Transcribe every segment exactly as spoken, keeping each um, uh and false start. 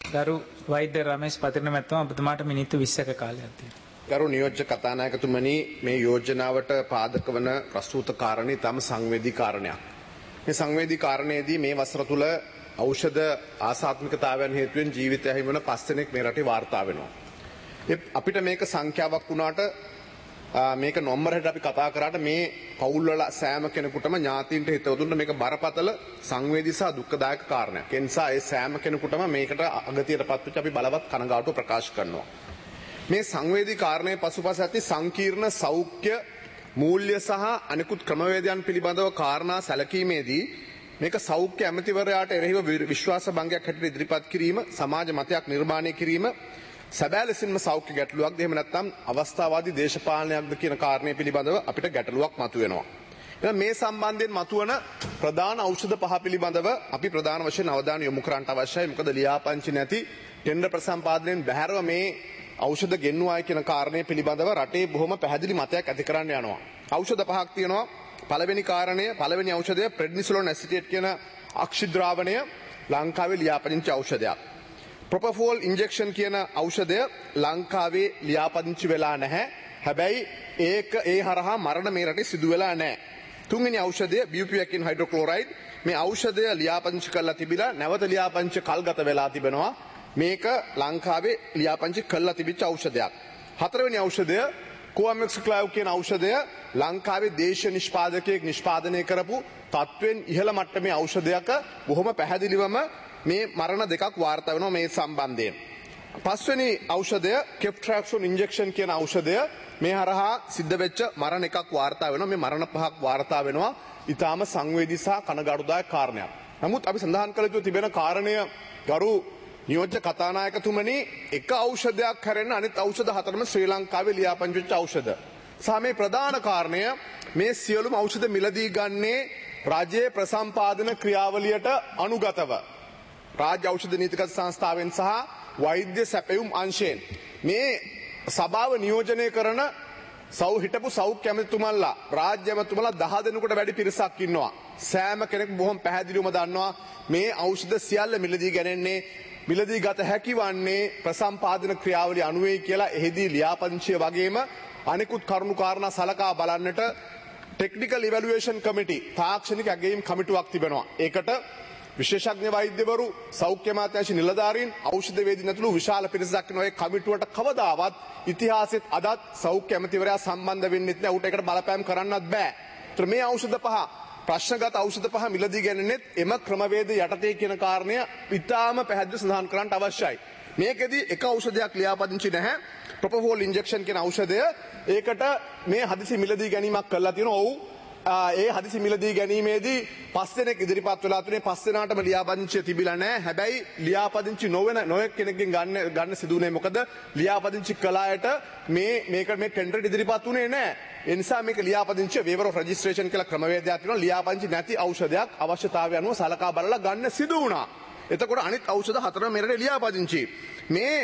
ගරු වෛද්‍ය රමේෂ් පතිරණ මැතිතුමා ඔබතුමාට මිනිත්තු විස්සක කාලයක් තියෙනවා. ගරු නියෝජ්‍ය කතානායකතුමනි මේ යෝජනාවට පාදක වන ප්‍රස්තුත කාරණේ තම සංවේදී කාරණයක්. මේ සංවේදී කාරණේදී මේ වසර තුල ඖෂධ ආසාත්මිකතාවයන් හේතුවෙන් ජීවිතය හිමි වන පස් දෙනෙක් මේ රටේ වාර්තා වෙනවා. අපිට මේක සංඛ්‍යාවක් වුණාට මේක නොම්බරයට අපි කතා කරාට මේ පවුල් වල සෑම කෙනෙකුටම ඥාතීන්ට හිතවතුන්ට මේක බරපතල සංවේදී සහ දුක්ඛදායක කාරණයක්. ඒ නිසා ඒ සෑම කෙනෙකුටම මේකට අගතියටපත් වෙච්ච අපි බලවත් කනගාටුව ප්‍රකාශ කරනවා. මේ සංවේදී කාරණයේ පසුපස ඇති සංකීර්ණ සෞඛ්‍ය මූල්‍ය සහ අනිකුත් ක්‍රමවේදයන් පිළිබඳව කාරණා සැලකීමේදී මේක සෞඛ්‍ය ඇමතිවරයාට එරෙහිව විශ්වාස භංගයක් හැටියට ඉදිරිපත් කිරීම සමාජ මතයක් නිර්මාණය කිරීම සැබෑ ලෙසින්ම සෞඛ්‍ය ගැටලුවක්ද එහෙම නැත්නම් අවස්ථාවාදී දේශපාලනයක්ද කියන කාරණය පිළිබඳව අපිට ගැටලුවක් මතුවෙනවා. එහෙනම් මේ සම්බන්ධයෙන් මතුවන ප්‍රධාන ඖෂධ පහ පිළිබඳව අපි ප්‍රධාන වශයෙන් අවධානය යොමු කරන්න අවශ්‍යයි. මොකද ලියාපදිංචි නැති ටෙන්ඩර් ප්‍රසම්පාදනයෙන් බැහැරව මේ ඖෂධ ගෙන්නුවායි කියන කාරණය පිළිබඳව රටේ බොහොම පැහැදිලි මතයක් ඇති කරන්න යනවා. ඖෂධ පහක් තියෙනවා. පළවෙනි කාරණය පළවෙනි ඖෂධය ප්‍රෙඩ්නිසොලෝන් ඇසිටේට් කියන අක්ෂිද්‍රාවණය ලංකාවේ ලියාපදිංචි ඖෂධයක්. ප්‍රොපොෆෝල් ඉන්ජෙක්ෂන් කියන ඖෂධය ලංකාවේ ලියාපදිංචි වෙලා නැහැ. හැබැයි ඒක ඒ හරහා මරණ මේ රටේ සිදු වෙලා නැහැ. තුන්වෙනි ඖෂධය බියුපියකින් හයිඩ්‍රොක්ලෝරයිඩ් මේ ඖෂධය ලියාපදිංචි කරලා තිබිලා නැවත ලියාපදිංචි කල්ගත වෙලා තිබෙනවා. මේක ලංකාවේ ලියාපදිංචි කරලා තිබිච්ච ඖෂධයක්. හතරවෙනි ඖෂධය කොවැමැක්සික්ලයිව් කියන ඖෂධය ලංකාවේ දේශීය නිෂ්පාදකයෙක් නිෂ්පාදනය කරපු තත්වෙන් ඉහළ මට්ටමේ ඖෂධයක බොහොම පැහැදිලිවම මේ මරණ දෙකක් වාර්තා වෙනවා මේ සම්බන්ධයෙන්. පස්වෙනි ඖෂධය කෙප්ට්‍රැක්සොන් ඉන්ජෙක්ෂන් කියන ඖෂධය මේ හරහා සිද්ධ වෙච්ච මරණ එකක් වාර්තා වෙනවා. මේ මරණ පහක් වාර්තා වෙනවා. ඊටාම සංවේදී සහ කනගාටුදායක කාරණයක්. නමුත් අපි සඳහන් කළ යුතු තිබෙන කාරණය ගරු නියෝජ්‍ය කතානායකතුමනි එක ඖෂධයක් හැරෙන්න අනිත් ඖෂධ හතරම ශ්‍රී ලංකාවේ ලියාපදිංචි වෙච්ච ඖෂධ. සහ මේ ප්‍රධාන කාරණය මේ සියලුම ඖෂධ මිලදී ගන්නේ රජයේ ප්‍රසම්පාදන ක්‍රියාවලියට අනුගතව. රාජ්‍ය ඖෂධ නීතිගත සංස්ථාවෙන් සහ වෛද්‍ය සැපයුම් අංශයෙන් මේ සභාව නියෝජනය කරන සෞ හිටපු සෞඛ්‍ය ඇමතිතුමන්ලා රාජ්‍ය ඇමතිතුමන්ලා දහ දෙනෙකුට වැඩි පිරිසක් ඉන්නවා. සෑම කෙනෙක් බොහොම පැහැදිලිවම දන්නවා මේ ඖෂධ සියල්ල මිලදී ගැනෙන්නේ මිලදී ගත හැකි වන්නේ ප්‍රසම්පාදන ක්‍රියාවලිය අනුවයි කියලා එහිදී ලියාපදිංචිය වගේම අනිකුත් කරුණු කාරණා සලකා බලන්නට ටෙක්නිකල් ඉවැලුවේෂන් කමිටි තාක්ෂණික අගයීම් කමිටුවක් තිබෙනවා. ඒකට විශේෂඥ වෛද්‍යවරු සෞඛ්‍ය අමාත්‍යාංශ නිලධාරීන් ඖෂධ වේදින ඇතුළු විශාල පිරිසක් ඉන්නවා. ඒ කමිටුවට කවදාවත් ඉතිහාසෙත් අදත් සෞඛ්‍ය ඇමතිවරයා සම්බන්ධ වෙන්නෙත් නැහැ. ඌට ඒකට බලපෑම් කරන්නත් බෑ. ඒතර මේ ඖෂධ පහ ප්‍රශ්නගත ඖෂධ පහ මිලදී ගැනෙන්නේ එම ක්‍රමවේද යටතේ කියන කාරණය ඉතාම පැහැදිලිව සඳහන් කරන්න අවශ්‍යයි. මේකෙදි එක ඖෂධයක් ලියාපදිංචි නැහැ. ප්‍රොපොෆෝල් ඉන්ජෙක්ෂන් කියන ඖෂධය ඒකට මේ හදිසි මිලදී ගැනීමක් කරලා තියෙනවා. ඔව් ඒ හදිසි මිලදී ගැනීමේදී පස් දෙනෙක් ඉදිරිපත් වෙලා තුනේ පස් දෙනාටම ලියාපදිංචිය තිබිලා නැහැ. හැබැයි ලියාපදිංචි නොවන නොයෙක් කෙනෙක්ගෙන් ගන්න ගන්න සිදුුනේ මොකද ලියාපදිංචි කළායට මේ මේක මේ ටෙන්ඩර් ඉදිරිපත් උනේ නැහැ. ඒ නිසා මේක ලියාපදිංචිය වේවර් ඔෆ් රෙජිස්ට්‍රේෂන් කියලා ක්‍රමවේදයක් තියෙනවා. ලියාපදිංචි නැති ඖෂධයක් අවශ්‍යතාවය අනුව සලකා බලලා ගන්න සිදු වුණා. එතකොට අනිත් ඖෂධ හතරම මෙරට ලියාපදිංචි. මේ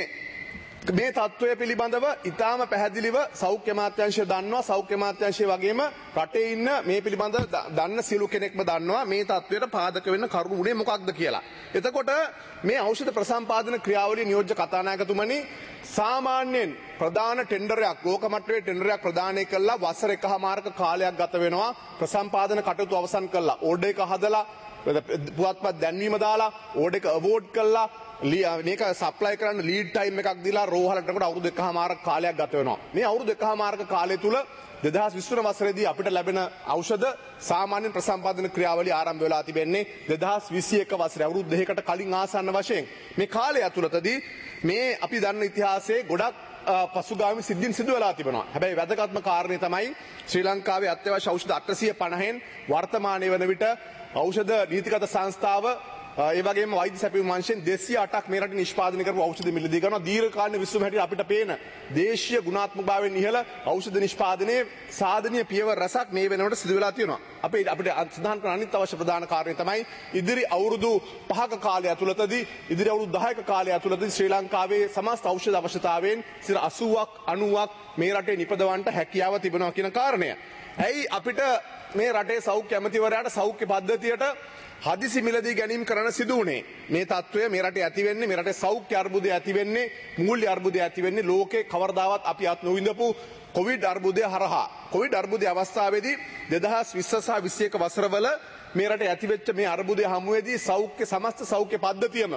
මේ තත්ත්වය පිළිබඳව ඉතාම පැහැදිලිව සෞඛ්‍ය අමාත්‍යාංශය දන්නවා. සෞඛ්‍ය අමාත්‍යාංශය වගේම රටේ ඉන්න මේ පිළිබඳව දන්න සියලු කෙනෙක්ම දන්නවා මේ තත්ත්වයට පාදක වෙන්න කරුණු උනේ මොකක්ද කියලා. එතකොට මේ ඖෂධ ප්‍රසම්පාදන ක්‍රියාවලිය නියෝජ්‍ය කතානායකතුමනි සාමාන්‍යයෙන් ප්‍රධාන ටෙන්ඩරයක් ලෝක මට්ටමේ ටෙන්ඩරයක් ප්‍රදානය කළා වසර එකහමාරක කාලයක් ගත වෙනවා. ප්‍රසම්පාදන කටයුතු අවසන් කළා. ඕඩර් එක හදලා පුවත්පත් දැන්වීම දාලා ඕඩර් එක අවෝඩ් කළා. මේක සප්ලයි කරන්න ලීඩ් ටයිම් එකක් දීලා රෝහලටකට අවුරුදු එකහමාරක කාලයක් ගත වෙනවා. මේ අවුරුදු එකහමාරක කාලය තුල දෙදහස් විස්ස වසරේදී අපිට ලැබෙන ඖෂධ සාමාන්‍ය ප්‍රසම්පාදන ක්‍රියාවලිය ආරම්භ වෙලා තිබෙන්නේ දෙදහස් විසි එක වසරේ අවුරුදු දෙකකට කලින් ආසන්න වශයෙන්. මේ කාලය ඇතුළතදී මේ අපි දන්න ඉතිහාසයේ ගොඩක් පසුගාමි සිද්ධීන් සිදු වෙලා තිබෙනවා. හැබැයි වැදගත්ම කාරණේ තමයි ශ්‍රී ලංකාවේ අත්‍යවශ්‍ය ඖෂධ අටසිය පනහෙන් වර්තමානයේ වන විට ඖෂධ නීතිගත සංස්ථාව ඒ වගේම වෛද්‍ය සැපයුම් අංශයෙන් දෙසිය අටක් මේ රටේ නිෂ්පාදනය කරපු ඖෂධ මිලදී ගන්නවා. දීර්ඝකාලීන විසුම හැටියට අපිට පේන දේශීය ගුණාත්මකභාවයෙන් ඉහළ ඖෂධ නිෂ්පාදනයේ සාධනීය පියවර රසක් මේ වෙනකොට සිදු වෙලා තියෙනවා. අපේ අපිට සඳහන් කරන අනිත් අවශ්‍ය ප්‍රධාන කාරණය තමයි ඉදිරි අවුරුදු පහක කාලය ඇතුළතදී ඉදිරි අවුරුදු දහයක කාලය ඇතුළතදී ශ්‍රී ලංකාවේ සමස්ත ඖෂධ අවශ්‍යතාවයෙන් සිට අසූවක් අනූවක් මේ රටේ නිපදවන්නට හැකියාව තිබෙනවා කියන කාරණය. ඇයි අපිට මේ රටේ සෞඛ්‍ය ඇමතිවරයාට සෞඛ්‍ය පද්ධතියට හදිසි මිලදී ගැනීම කරන්න සිදු වුණේ? මේ තත්ත්වය මේ රටේ ඇති වෙන්නේ, මේ රටේ සෞඛ්‍ය අර්බුදය ඇති වෙන්නේ, මූල්‍ය අර්බුදය ඇති වෙන්නේ ලෝකේ කවරදාවත් අපි අත් නොවිඳපු කොවිඩ් අර්බුදය හරහා. කොවිඩ් අර්බුදය අවස්ථාවේදී දෙදහස් විස්ස සහ විස්ස එක වසරවල මේ රටේ ඇතිවෙච්ච මේ අර්බුදය හමුවේදී සෞඛ්‍ය සමස්ත සෞඛ්‍ය පද්ධතියම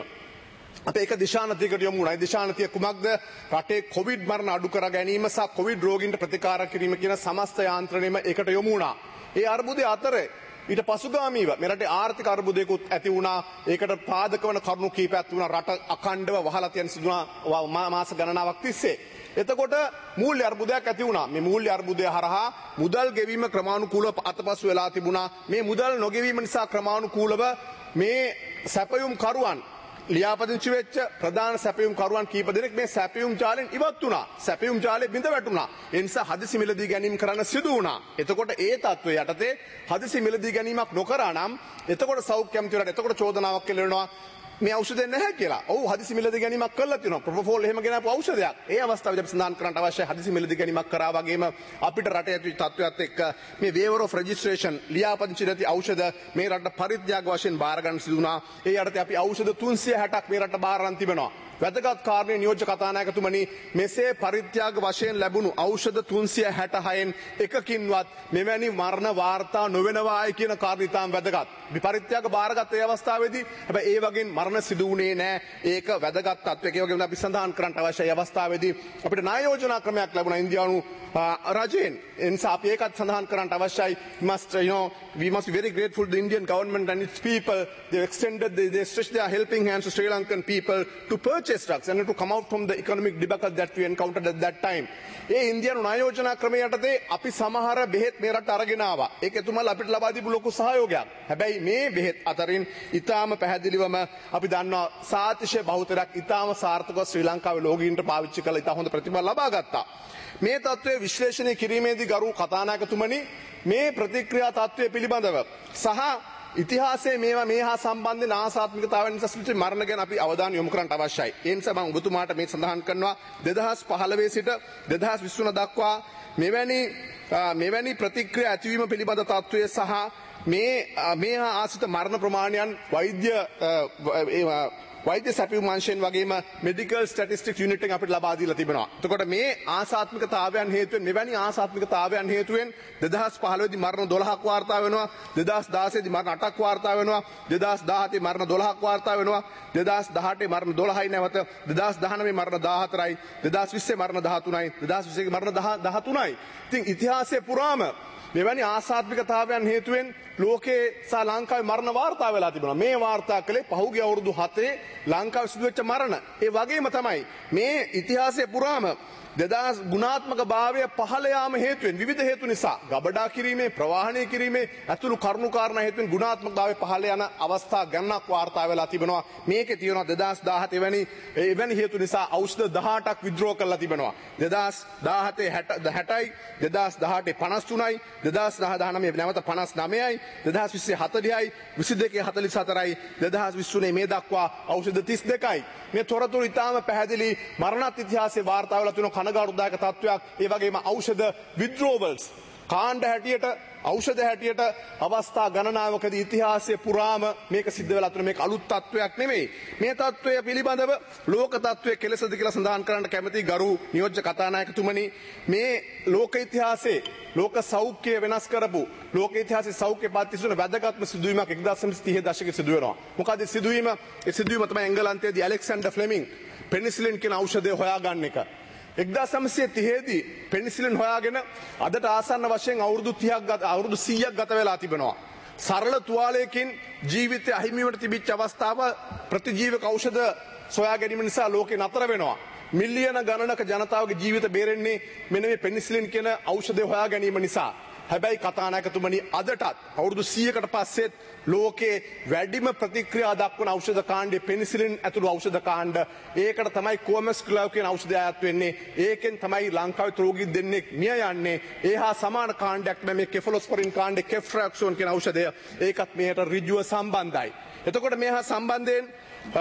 අප ඒක දිශානතියකට යොමු වුණා. ඒ දිශානතිය කුමක්ද? රටේ කොවිඩ් මරණ අඩු කර ගැනීම සහ කොවිඩ් රෝගීන්ට ප්‍රතිකාර කිරීම කියන සමස්ත යාන්ත්‍රණයම ඒකට යොමු වුණා. ඒ අර්බුදය අතරේ ඊට පසුගාමීව මේ රටේ ආර්ථික අර්බුදයකුත් ඇති වුණා. ඒකට පාදක වන කරුණු කීපයක් තිබුණා. රට අඛණ්ඩව වහලා තියන සිදුවුණා මාස ගණනාවක් තිස්සේ. එතකොට මූල්‍ය අර්බුදයක් ඇති වුණා. මේ මූල්‍ය අර්බුදය හරහා මුදල් ගෙවීම ක්‍රමානුකූලව අතපසු වෙලා තිබුණා. මේ මුදල් නොගෙවීම නිසා ක්‍රමානුකූලව මේ සැපයුම් කරුවන් ලියාපදිංචි වෙච්ච ප්‍රධාන සැපයුම් කරුවන් කීප දෙනෙක් මේ සැපයුම් ජාලෙන් ඉවත් වුණා. සැපයුම් ජාලේ බිඳ වැටුණා. ඒ නිසා හදිසි මිලදී ගැනීම කරන්න සිදු වුණා. එතකොට ඒ තත්ත්වය යටතේ හදිසි මිලදී ගැනීමක් නොකරා නම් එතකොට සෞඛ්‍ය ඇමතිවරයාට එතකොට චෝදනාවක් කෙරෙනවා මේ ඖෂධය නැහැ කියලා. ඔව් හදිසි මිලදී ගැනීමක් කළා තියෙනවා. ප්‍රොපෝෆෝල් එහෙම ගෙනාපු ඖෂධයක්. ඒ අවස්ථාවේදී අපි සඳහන් කරන්නට අවශ්‍යයි හදිසි මිලදී ගැනීමක් කරා වගේම අපිට රටේ ඇති තත්ත්වයක් එක්ක මේ waiver of registration ලියාපදිංචි නැති ඖෂධ මේ රට පරිත්‍යාග වශයෙන් බාර ගන්න සිදු වුණා. ඒ යටතේ අපි ඖෂධ තුන්සිය හැටක් මේ රට බාර ගන්න තිබෙනවා. වැදගත් කාරණේ නියෝජ්‍ය කතානායකතුමනි, මෙසේ පරිත්‍යාග වශයෙන් ලැබුණු ඖෂධ තුන්සිය හැටහයෙන් එකකින්වත් මෙවැනි මරණ වාර්තා නොවෙනවායි කියන කාරණේ ඉතාම වැදගත්. අපි පරිත්‍යාග බාරගත් ඒ අවස්ථාවේදී හැබැයි ඒ වගේ මරණ සිදු වුණේ නැහැ. ඒක වැදගත් තත්ත්වයක්. ඒ වගේම අපි සඳහන් කරන්නට අවශ්‍යයි අවස්ථාවේදී අපිට ණය යෝජනා ක්‍රමයක් ලැබුණා ඉන්දියානු රජයෙන්. ඒ නිසා අපි ඒකත් සඳහන් කරන්නට අවශ්‍යයි. must you know we must be very grateful to the Indian government and its people. They extended they, they stretched their helping hands to Sri Lankan people to purchase drugs and to come out from the economic debacle that we encountered at that time. ඒ ඉන්දියානු ණය යෝජනා ක්‍රමය යටතේ අපි සමහර බෙහෙත් මේ රට අරගෙන ආවා. ඒක එතුමාලා අපිට ලබා දීපු ලොකු සහයෝගයක්. හැබැයි මේ බෙහෙත් අතරින් ඊටාම පැහැදිලිවම අපි දන්නවා සාතිශය බහුතරයක් ඊටාම සාර්ථකව ශ්‍රී ලංකාවේ ලෝකීන්ට පාවිච්චි කළ ඉතා හොඳ ප්‍රතිඵල ලබා ගත්තා. මේ තත්ත්වය විශ්ලේෂණය කිරීමේදී ගරු කතානායකතුමනි, මේ ප්‍රතික්‍රියා තත්ත්වය පිළිබඳව සහ ඉතිහාසයේ මේවා මේ හා සම්බන්ධ නාසාත්මිකතාවයන් නිසා සිදු මරණ ගැන අපි අවධානය යොමු කරන්න අවශ්‍යයි. ඒ නිසා මම ඔබතුමාට මේ සඳහන් කරනවා දෙදහස් පහළොව සිට දෙදහස් විස්ස දක්වා මෙවැනි මෙවැනි ප්‍රතික්‍රියා ඇතිවීම පිළිබඳ තත්ත්වය සහ මේ මේ හා ආශ්‍රිත මරණ ප්‍රමාණයන් වෛද්‍ය වෛද්‍ය සැපයුම් අංශයෙන් වගේම මෙඩිකල් ස්ටැටිස්ටික්ස් යුනිට් එකෙන් අපිට ලබා දීලා තිබෙනවා. එතකොට මේ ආසාත්මිකතාවයන් හේතුවෙන් මෙවැනි ආසාත්මිකතාවයන් හේතුවෙන් දෙදහස් පහළොව දී මරණ දොළහක් වාර්තා වෙනවා. දෙදහස් දාසය දී මරණ අටක් වාර්තා වෙනවා. දෙදහස් දහහතේ මරණ දොළහක් වාර්තා වෙනවා. දෙදහස් දහඅටේ මරණ දොළහයි නැවත දෙදහස් දහනවයේ මරණ දාහතරයි. දෙදහස් විස්සේ මරණ දහතුනයි. දෙදහස් විස්සේ මරණ දහතුනයි. ඉතින් ඉතිහාසයේ පුරාම මෙවැනි ආසාත්මිකතාවයන් හේතුවෙන් ලෝකේ සහ ලංකාවේ මරණ වාර්තා වෙලා තිබෙනවා. මේ වාර්තා කළේ පහුගිය අවුරුදු හතේ ලංකාවේ සිදුවෙච්ච මරණ. ඒ වගේම තමයි මේ ඉතිහාසයේ පුරාම දෙදහස් ගුණාත්මක භාවය පහළ යාම හේතුවෙන් විවිධ හේතු නිසා ගබඩා කිරීමේ ප්‍රවාහනය කිරීමේ ඇතුළු කරුණු කාරණා හේතුවෙන් ගුණාත්මක භාවය පහළ යන අවස්ථා ගණනක් වාර්තා වෙලා තිබෙනවා. මේකේ තියෙනවා දෙදහස් දහහත එවැනි එවැනි හේතු නිසා ඖෂධ දහඅටක් විද්‍රෝහ කරලා තිබෙනවා. දෙදහස් දහහතේ හැටයි, දෙදහස් දහඅටේ පනස් තුනයි, දෙදහස් දහනවයේ නැවත පනස් නවයයි, දෙදහස් විස්සේ හතළිහයි, විසි දෙකේ හතළිස් හතරයි, දෙදහස් විස්ස තුනේ මේ දක්වා ඖෂධ තිස් දෙකයි. මේ තොරතුරු ඉතාම පැහැදිලි මරණත් ඉතිහාසයේ වාර්තා වෙලා තියෙන කනගාටුදායක තත්ත්වයක්. ඒ වගේම ඖෂධ withdrawals කාණ්ඩ හැටියට ඖෂධ හැටියට අවස්ථා ගණනාවකදී ඉතිහාසයේ පුරාම මේක සිද්ධ වෙලා තියෙන මේක අලුත් තත්ත්වයක් නෙමෙයි. මේ තත්ත්වය පිළිබඳව ලෝක තත්ත්වයේ කෙලෙසද කියලා සඳහන් කරන්න කැමති ගරු නියෝජ්‍ය කතානායකතුමනි, මේ ලෝක ඉතිහාසයේ ලෝක සෞඛ්‍ය වෙනස් කරපු ලෝක ඉතිහාසයේ සෞඛ්‍ය පද්ධතිය වැදගත්ම සිදුවීමක් එක්දාස් නවසිය තිහ දශකයේ සිදු වෙනවා. මොකද සිදුවීම ඒ සිදුවීම තමයි එංගලන්තයේදී ඇලෙක්සැන්ඩර් ෆ්ලෙමිං පෙනිසිලින් කියන ඖෂධය හොයාගන්න එක. එක්දාස් නවසිය තිහේ දී පෙනිසිලින් හොයාගෙන අදට ආසන්න වශයෙන් අවුරුදු තිහක් ගත අවුරුදු සීයක් ගත වෙලා තිබෙනවා. සරල තුවාලයකින් ජීවිතය අහිමි වීමට තිබිච්ච අවස්ථාව ප්‍රතිජීවක ඖෂධ සොයා ගැනීම නිසා ලෝකේ නතර වෙනවා. මිලියන ගණනක ජනතාවගේ ජීවිත බේරෙන්නේ මෙන්න මේ පෙනිසිලින් කියන ඖෂධය හොයා ගැනීම නිසා. හැබැයි කතානායකතුමනි, අදටත් අවුරුදු සීයකට පස්සෙත් ලෝකේ වැඩිම ප්‍රතික්‍රියා දක්වන ඖෂධ කාණ්ඩේ පෙනිසිලින් ඇතුළු ఔෂධ කාණ්ඩ. ඒකට තමයි කොමස් ක්ලව් කියන ඖෂධය අයත් වෙන්නේ. ඒකෙන් තමයි ලංකාවේ රෝගී දෙන්නෙක් මිය යන්නේ. ඒ හා සමාන කාණ්ඩයක් තමයි මේ කෙෆලොස්පොරින් කාණ්ඩේ කෙෆ්ට්‍රැක්සෝන් කියන ඖෂධය. ඒකත් මේකට ඍජුව සම්බන්ධයි. එතකොට මේ හා සම්බන්ධයෙන්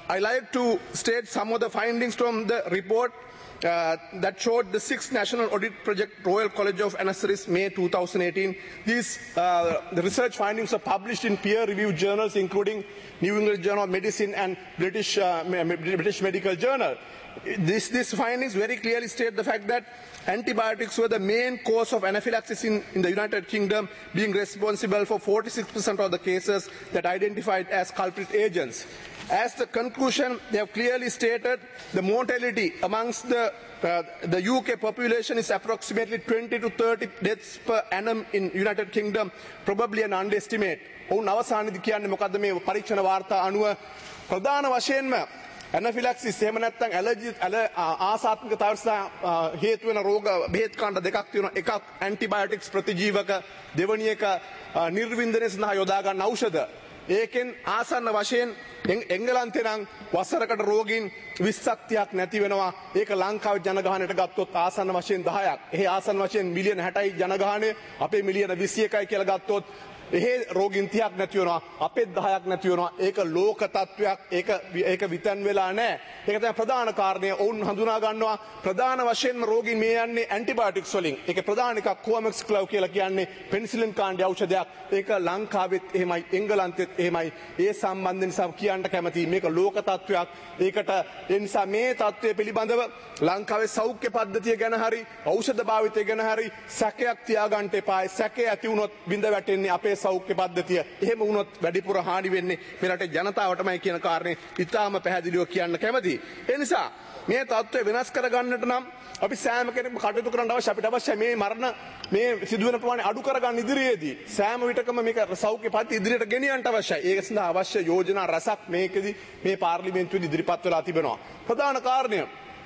I like to state some of the findings from the report uh, that showed the sixth National Audit Project, Royal College of Anaesthetists, May two thousand eighteen. These uh, the research findings are published in peer-reviewed journals, including New England Journal of Medicine and British, uh, British Medical Journal. This, these findings very clearly state the fact that antibiotics were the main cause of anaphylaxis in, in the United Kingdom, being responsible for forty-six percent of the cases that identified as culprit agents. As the conclusion, they have clearly stated the mortality amongst the, uh, the U K population is approximately twenty to thirty deaths per annum in United Kingdom, probably an underestimate. ඔවුන් අවසානයේදී කියන්නේ මොකද්ද මේ පරීක්ෂණ වාර්තා අනුව ප්‍රධාන වශයෙන්ම ඇනෆිලැක්සිස් එහෙම නැත්නම් ඇලර්ජි ආසාත්මිකතාව නිසා හේතු වෙන රෝග බෙහෙත් කාණ්ඩ දෙකක් තියෙනවා. එකක් ඇන්ටිබයොටික්ස් ප්‍රතිජීවක, දෙවෙනි එක නිර්වින්දනය සඳහා යොදා ගන්න ඖෂධ. ඒකෙන් ආසන්න වශයෙන් එංගලන්තේ නම් වසරකට රෝගීන් විස්සක් තිහක් නැති වෙනවා. ඒක ලංකාවේ ජනගහනයට ගත්තොත් ආසන්න වශයෙන් දහයක්. එහි ආසන්න වශයෙන් මිලියන හැටයි ජනගහනය. අපේ මිලියන විසි එකයි කියලා ගත්තොත් එහි රෝගීන් තිහක් නැති වෙනවා. අපේ දහයක් නැති වෙනවා. ඒක ලෝක තත්වයක්. ඒක ඒක විතන් වෙලා නැහැ. ඒක තමයි ප්‍රධාන කාරණය. ඔවුන් හඳුනා ගන්නවා ප්‍රධාන වශයෙන්ම රෝගීන් මේ යන්නේ ඇන්ටිබයොටික්ස් වලින්. ඒකේ ප්‍රධාන එකක් කොමෙක්ස් ක්ලව් කියලා කියන්නේ පෙනිසිලින් කාණ්ඩ ඖෂධයක්. ඒක ලංකාවෙත් එහෙමයි, එංගලන්තෙත් එහෙමයි. ඒ සම්බන්ධ නිසා කියන්න කැමතියි. මේක ලෝක තත්වයක්. ඒකට ඒ නිසා මේ තත්වය පිළිබඳව ලංකාවේ සෞඛ්‍ය පද්ධතිය ගැන හරි ඖෂධ භාවිතය ගැන හරි සැකයක් තියාගන්න එපා. සැකේ ඇති වුණොත් බින්ද වැටෙන්නේ අපේ සෞඛ්‍ය පද්ධතිය. එහෙම වුණොත් වැඩිපුර හානි වෙන්නේ මේ රටේ ජනතාවටමයි කියන කාරණේ ඉතාම පැහැදිලිව කියන්න කැමතියි. ඒ නිසා මේ තත්ත්වය වෙනස් කරගන්නට නම් අපි සෑම කෙනෙක්ම කටයුතු කරන්න අවශ්‍ය. අපිට අවශ්‍ය මේ මරණ මේ සිදුවෙන ප්‍රමාණය අඩු කරගන්න ඉදිරියේදී සෑම විටකම මේක සෞඛ්‍ය පද්ධතිය ඉදිරියට ගෙනියන්න අවශ්‍යයි. ඒක සඳහා අවශ්‍ය යෝජනා රසක් මේකෙදි මේ පාර්ලිමේන්තුවේදී ඉදිරිපත් වෙලා තිබෙනවා. ප්‍රධාන කාරණය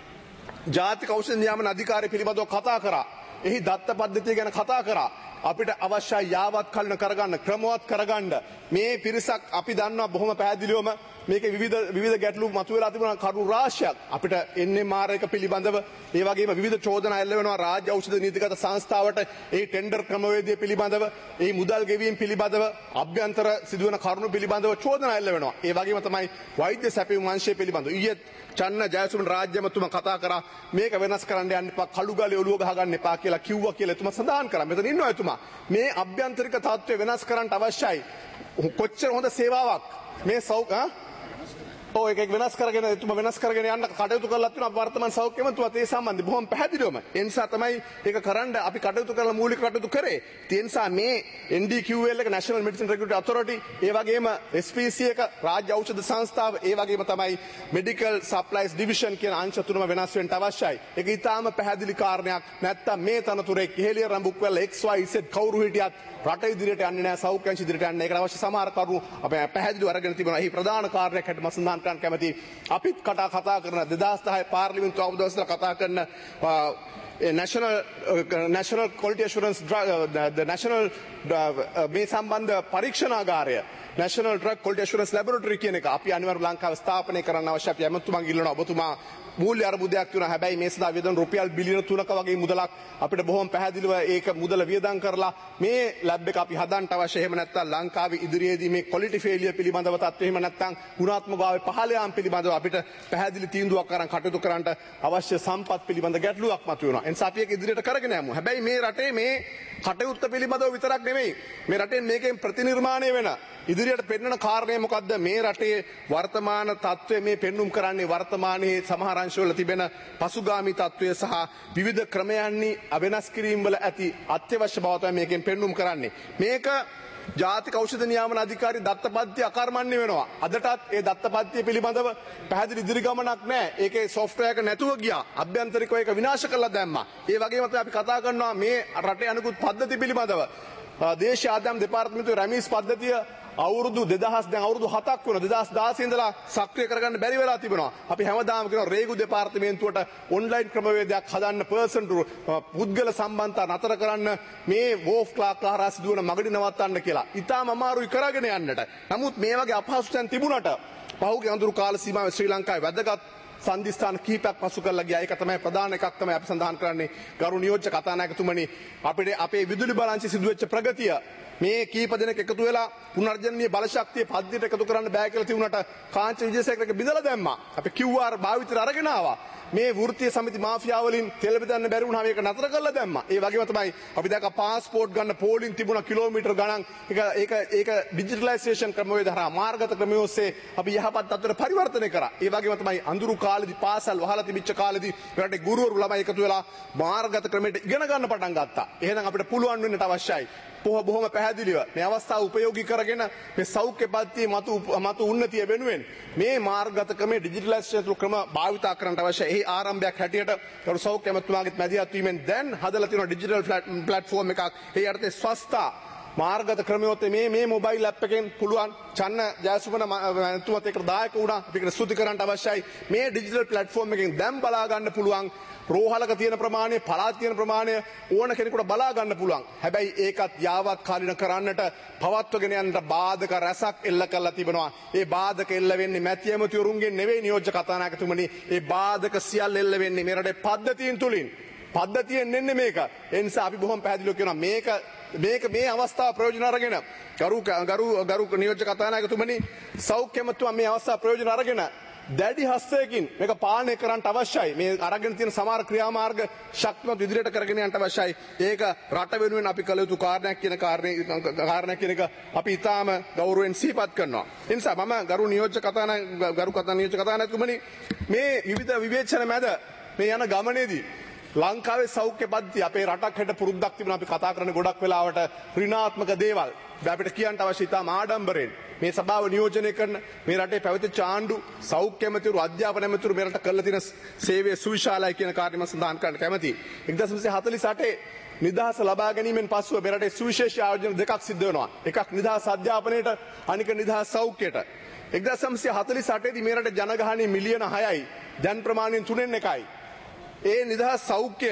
ජාතික ඖෂධ නියාමන අධිකාරිය පිළිබඳව කතා කරා. එහි දත්ත පද්ධතිය ගැන කතා කරා. අපිට අවශ්‍යයි යාවත් කල්න කරගන්න, ක්‍රමවත් කරගන්න. මේ පිරිසක් අපි දන්නවා බොහොම පැහැදිලිවම මේකේ විවිධ විවිධ ගැටලු මතුවලා තිබුණා කරුණු රාශියක්. අපිට එන්නේ මාරයක පිළිබඳව ඒ වගේම විවිධ චෝදනා එල්ල වෙනවා රාජ්‍ය ඖෂධ නීතිගත සංස්ථාවට. ඒ ටෙන්ඩර් ක්‍රමවේදය පිළිබඳව, ඒ මුදල් ගෙවීම පිළිබඳව, අභ්‍යන්තර සිදුවන කරුණු පිළිබඳව චෝදනා එල්ල වෙනවා. ඒ වගේම තමයි වෛද්‍ය සැපයුම් අංශය පිළිබඳව. ඊයේ චන්න ජයසුමන රාජ්‍යමතුමා කතා කරා මේක වෙනස් කරන්න යන්න එපා, කළු ගලේ ඔලුව ගහ ගන්න එපා කියලා කිව්වා කියලා එතුමා සඳහන් කරා. මෙතන ඉන්නවා එතුමා. මේ අභ්‍යන්තරික තත්ත්වය වෙනස් කරන්න අවශ්‍යයි. කොච්චර හොඳ සේවාවක් මේ සෞඛ්‍ය ඔය එක වෙනස් කරගෙන එතුමා වෙනස් කරගෙන යන්න කටයුතු කරලා තියෙනවා වර්තමාන සෞඛ්‍ය මන්ත්‍රීතුමාත් ඒ සම්බන්ධයෙන් බොහොම පැහැදිලිවම. ඒ නිසා තමයි ඒක කරන්න අපි කටයුතු කරලා මූලික කටයුතු කරේ. ඒ නිසා මේ N D Q L එක National Medicine Regulatory Authority, ඒ වගේම S P C එක රාජ්‍ය ඖෂධ සංස්ථාව, ඒ වගේම තමයි Medical Supplies Division කියන අංශ තුනම වෙනස් වෙන්න අවශ්‍යයි. ඒක ඊටාම පැහැදිලි කාරණයක්. නැත්තම් මේ තනතුරේ කෙහෙලිය රඹුක් වෙලා X Y Z කවුරු හිටියත් රට ඉදිරියට යන්නේ නැහැ, සෞඛ්‍ය අංශ ඉදිරියට යන්නේ නැහැ. ඒකට අවශ්‍ය සමහර කරුණු අපි පැහැදිලිව අරගෙන තිබෙනවා. එහි ප්‍රධාන කාර්යයක් හැටියට මම සඳහන් කරන්න කැමතියි. අපිත් කතා කතා කරන දෙදාස් දහය පාර්ලිමේන්තුව අවුරුද්දවල කතා කරන national uh, national quality assurance drug, uh, the national uh, මේ සම්බන්ධ පරීක්ෂණාගාරය National Drug Quality Assurance Laboratory කියන එක අපි අනිවාර්යයෙන් ලංකාවේ ස්ථාපනය කරන්න අවශ්‍ය. අපි ඇමතුමන් ඉල්ලනවා ඔබතුමා මූල්‍ය අර්බුදයක් තියෙනවා. හැබැයි මේ සඳහා වියදම් රුපියල් බිලියන තුනක වගේ මුදලක් අපිට බොහොම පැහැදිලිව ඒක මුදල වියදම් කරලා මේ ලැබ් එක අපි හදන්න අවශ්‍ය. එහෙම නැත්නම් ලංකාවේ ඉදිරියේදී මේ quality failure පිළිබඳව තත්ත්වය එහෙම නැත්නම් ගුණාත්මකභාවය පහළ යාම පිළිබඳව අපිට පැහැදිලි තීන්දුවක් අරන් කටයුතු කරන්න අවශ්‍ය සම්පත් පිළිබඳ ගැටලුවක් මතුවෙනවා. එනිසා අපි ඒක ඉදිරියට කරගෙන යමු. හැබැයි මේ රටේ මේ කටයුත්ත පිළිබඳව විතරක් නෙමෙයි. මේ රටේ මේකෙන් ප්‍රතිනිර්මාණය වෙන ඉදිරියට පෙන්වන කාරණය මොකද්ද? මේ රටේ වර්තමාන තත්ත්වය මේ පෙන්눔 කරන්නේ වර්තමානයේ සමහර අංශවල තිබෙන පසුගාමී තත්ත්වය සහ විවිධ ක්‍රමයන්හි වෙනස් කිරීම වල ඇති අත්‍යවශ්‍ය බව තමයි මේකෙන් පෙන්눔 කරන්නේ. මේක ජාතික ඖෂධ නියාමන අධිකාරී දත්තපද්ධතිය අකර්මණ්‍ය වෙනවා. අදටත් ඒ දත්තපද්ධතිය පිළිබඳව පැහැදිලි ඉදිරි ගමනක් නැහැ. ඒකේ සොෆ්ට්වෙයාර් එක නැතුව ගියා. අභ්‍යන්තරිකව ඒක විනාශ කරලා දැම්මා. ඒ වගේම තමයි අපි කතා කරනවා මේ රටේ අනිකුත් පද්ධති පිළිබඳව. දේශීය ආදායම් දෙපාර්තමේන්තුවේ රැමීස් පද්ධතිය අවුරුදු දෙදහස් දැන් අවුරුදු හතක් වෙනවා. දෙදහස් දාසය ඉඳලා සක්‍රිය කරගන්න බැරි වෙලා තිබෙනවා. අපි හැමදාම කියනවා රේගු දෙපාර්තමේන්තුවට ඔන්ලයින් ක්‍රමවේදයක් හදන්න, පර්සන් ටු පුද්ගල සම්බන්ධතා නතර කරන්න, මේ වෝෆ් ක්ලාක් හරහා සිදුවන මගඩි නවත්තන්න කියලා. ඉතාම අමාරුයි කරගෙන යන්නට. නමුත් මේ වගේ අපහසුතාවයන් තිබුණට පහුගිය අඳුරු කාල සීමාවේ ශ්‍රී ලංකාවේ වැදගත් සන්දිස්ථාන කිහිපයක් පසු කරලා ගියා. ඒක තමයි ප්‍රධාන එකක් තමයි අපි සඳහන් කරන්නේ. ගරු නියෝජ්‍ය කතානායකතුමනි, අපිට අපේ විදුලි බලංශي සිදුවෙච්ච ප්‍රගතිය මේ කීප දෙනෙක් එකතු වෙලා පුනර්ජනනීය බල ශක්තිය පද්ධතියට එකතු කරන්න බෑ කියලා තිබුණාට කාංච විජේසේකරක බිඳලා දැම්මා. අපි කිව් ආර් භාවිතයට අරගෙන ආවා. මේ වෘත්තීය සමිති මාෆියා වලින් තෙල් බෙදන්න බැරි වුණා මේක නතර කරලා දැම්මා. ඒ වගේම තමයි අපි දැක්ක පාස්පෝර්ට් ගන්න පෝලිං තිබුණා කිලෝමීටර් ගණන්. ඒක ඒක ඒක ඩිජිටලයිසේෂන් ක්‍රමවේද හරහා මාර්ගගත ක්‍රමයේ ඔස්සේ අපි යහපත් තත්ත්වයට පරිවර්තනය කරා. ඒ වගේම තමයි අඳුරු කාලෙදි පාසල් වහලා තිබිච්ච කාලෙදි රටේ ගුරුවරු ළමයි එකතු වෙලා මාර්ගගත ක්‍රමයට ඉගෙන ගන්න පටන් ගත්තා. එහෙනම් අපිට පුළුවන් වෙන්නට අවශ්‍යයි. බොහොම පැහැදිලිව මේ අවස්ථාව උපයෝගී කරගෙන මේ සෞඛ්‍ය පද්ධතියේ මතු මතු උන්නතිය වෙනුවෙන් මේ මාර්ගගත ක්‍රමයේ ඩිජිටලයිසේෂන් ක්‍රම භාවිත කරන්නට අවශ්‍යයි. එහි ආරම්භයක් හැටියට කරු සෞඛ්‍ය අමාත්‍යතුමාගේ මැදිහත් වීමෙන් දැන් හදලා තියෙන ඩිජිටල් ප්ලැට්ෆෝම් එකක්. ඒ යටතේ ස්වස්ථා මාර්ගගත ක්‍රමයොත් මේ මේ මොබයිල් ඇප් එකෙන් පුළුවන් චන්න ජයසුමන මැතිතුමත් එක්ක දායක වුණා. අපිට ස්තුති කරන්න අවශ්‍යයි. මේ ඩිජිටල් ප්ලැට්ෆෝම් එකෙන් දැන් බලා ගන්න පුළුවන් රෝහලක තියෙන ප්‍රමාණය, පළාත් තියෙන ප්‍රමාණය ඕන කෙනෙකුට බලා ගන්න පුළුවන්. හැබැයි ඒකත් යාවත් කාලින කරන්නට පවත්වගෙන යන්නට බාධක රැසක් එල්ල කරලා තිබෙනවා. ඒ බාධක එල්ල වෙන්නේ මැති ඇමතිවරුන්ගෙන් නෙවෙයි නියෝජ්‍ය කතානායකතුමනි. ඒ බාධක සියල්ල එල්ල වෙන්නේ මේ රටේ පද්ධතීන් තුලින්. පද්ධතියෙන් එන්නේ මේක. ඒ නිසා අපි බොහොම පැහැදිලිව කියනවා මේක මේක මේ අවස්ථාව ප්‍රයෝජන අරගෙන ගරු ගරු ගරු නියෝජ්‍ය කතානායකතුමනි, සෞඛ්‍ය ඇමතිතුමා මේ අවස්ථාව ප්‍රයෝජන අරගෙන දැඩි හස්තයකින් මේක පාලනය කරන්න අවශ්‍යයි. මේ අරගෙන තියෙන සමහර ක්‍රියාමාර්ග ශක්තිමත් ඉදිරියට කරගෙන යන්න අවශ්‍යයි. ඒක රට වෙනුවෙන් අපි කළ යුතු කාරණයක් කියන කාරණේ කාරණයක් කියන එක අපි ඊටාම ගෞරවයෙන් සිහිපත් කරනවා. ඒ නිසා මම ගරු නියෝජ්‍ය කතානායක ගරු කතා නියෝජ්‍ය කතානායකතුමනි, මේ විවිධ විවේචන මැද මේ යන ගමනේදී ලංකාවේ සෞඛ්‍ය පද්ධතිය අපේ රටක් හැට පුරුද්දක් තිබුණා. අපි කතා කරන්නේ ගොඩක් වෙලාවට ඍණාත්මක දේවල්. අපිට කියන්න අවශ්‍ය ඉතාම ආඩම්බරෙන් මේ සභාව නියෝජනය කරන මේ රටේ පැවතිච්ච ආණ්ඩු, සෞඛ්‍ය ඇමතිවරු, අධ්‍යාපන ඇමතිවරු මේ රට කරලා තියෙන සේවය සුවිශාලයි කියන කාරණය මම සඳහන් කරන්න කැමතියි. එක්දහස් නවසිය හතළිස් අටේ නිදහස ලබා ගැනීමෙන් පසුව මේ රටේ සුවිශේෂී ආයෝජන දෙකක් සිද්ධ වෙනවා. එකක් නිදහස් අධ්‍යාපනයට, අනික නිදහස් සෞඛ්‍යයට. එක්දහස් නවසිය හතළිස් අටේ දී මේ රටේ ජනගහනය මිලියන හයයි. දැන් ප්‍රමාණයෙන් තුනෙන් එකයි. ඒ නිදහස් සෞඛ්‍ය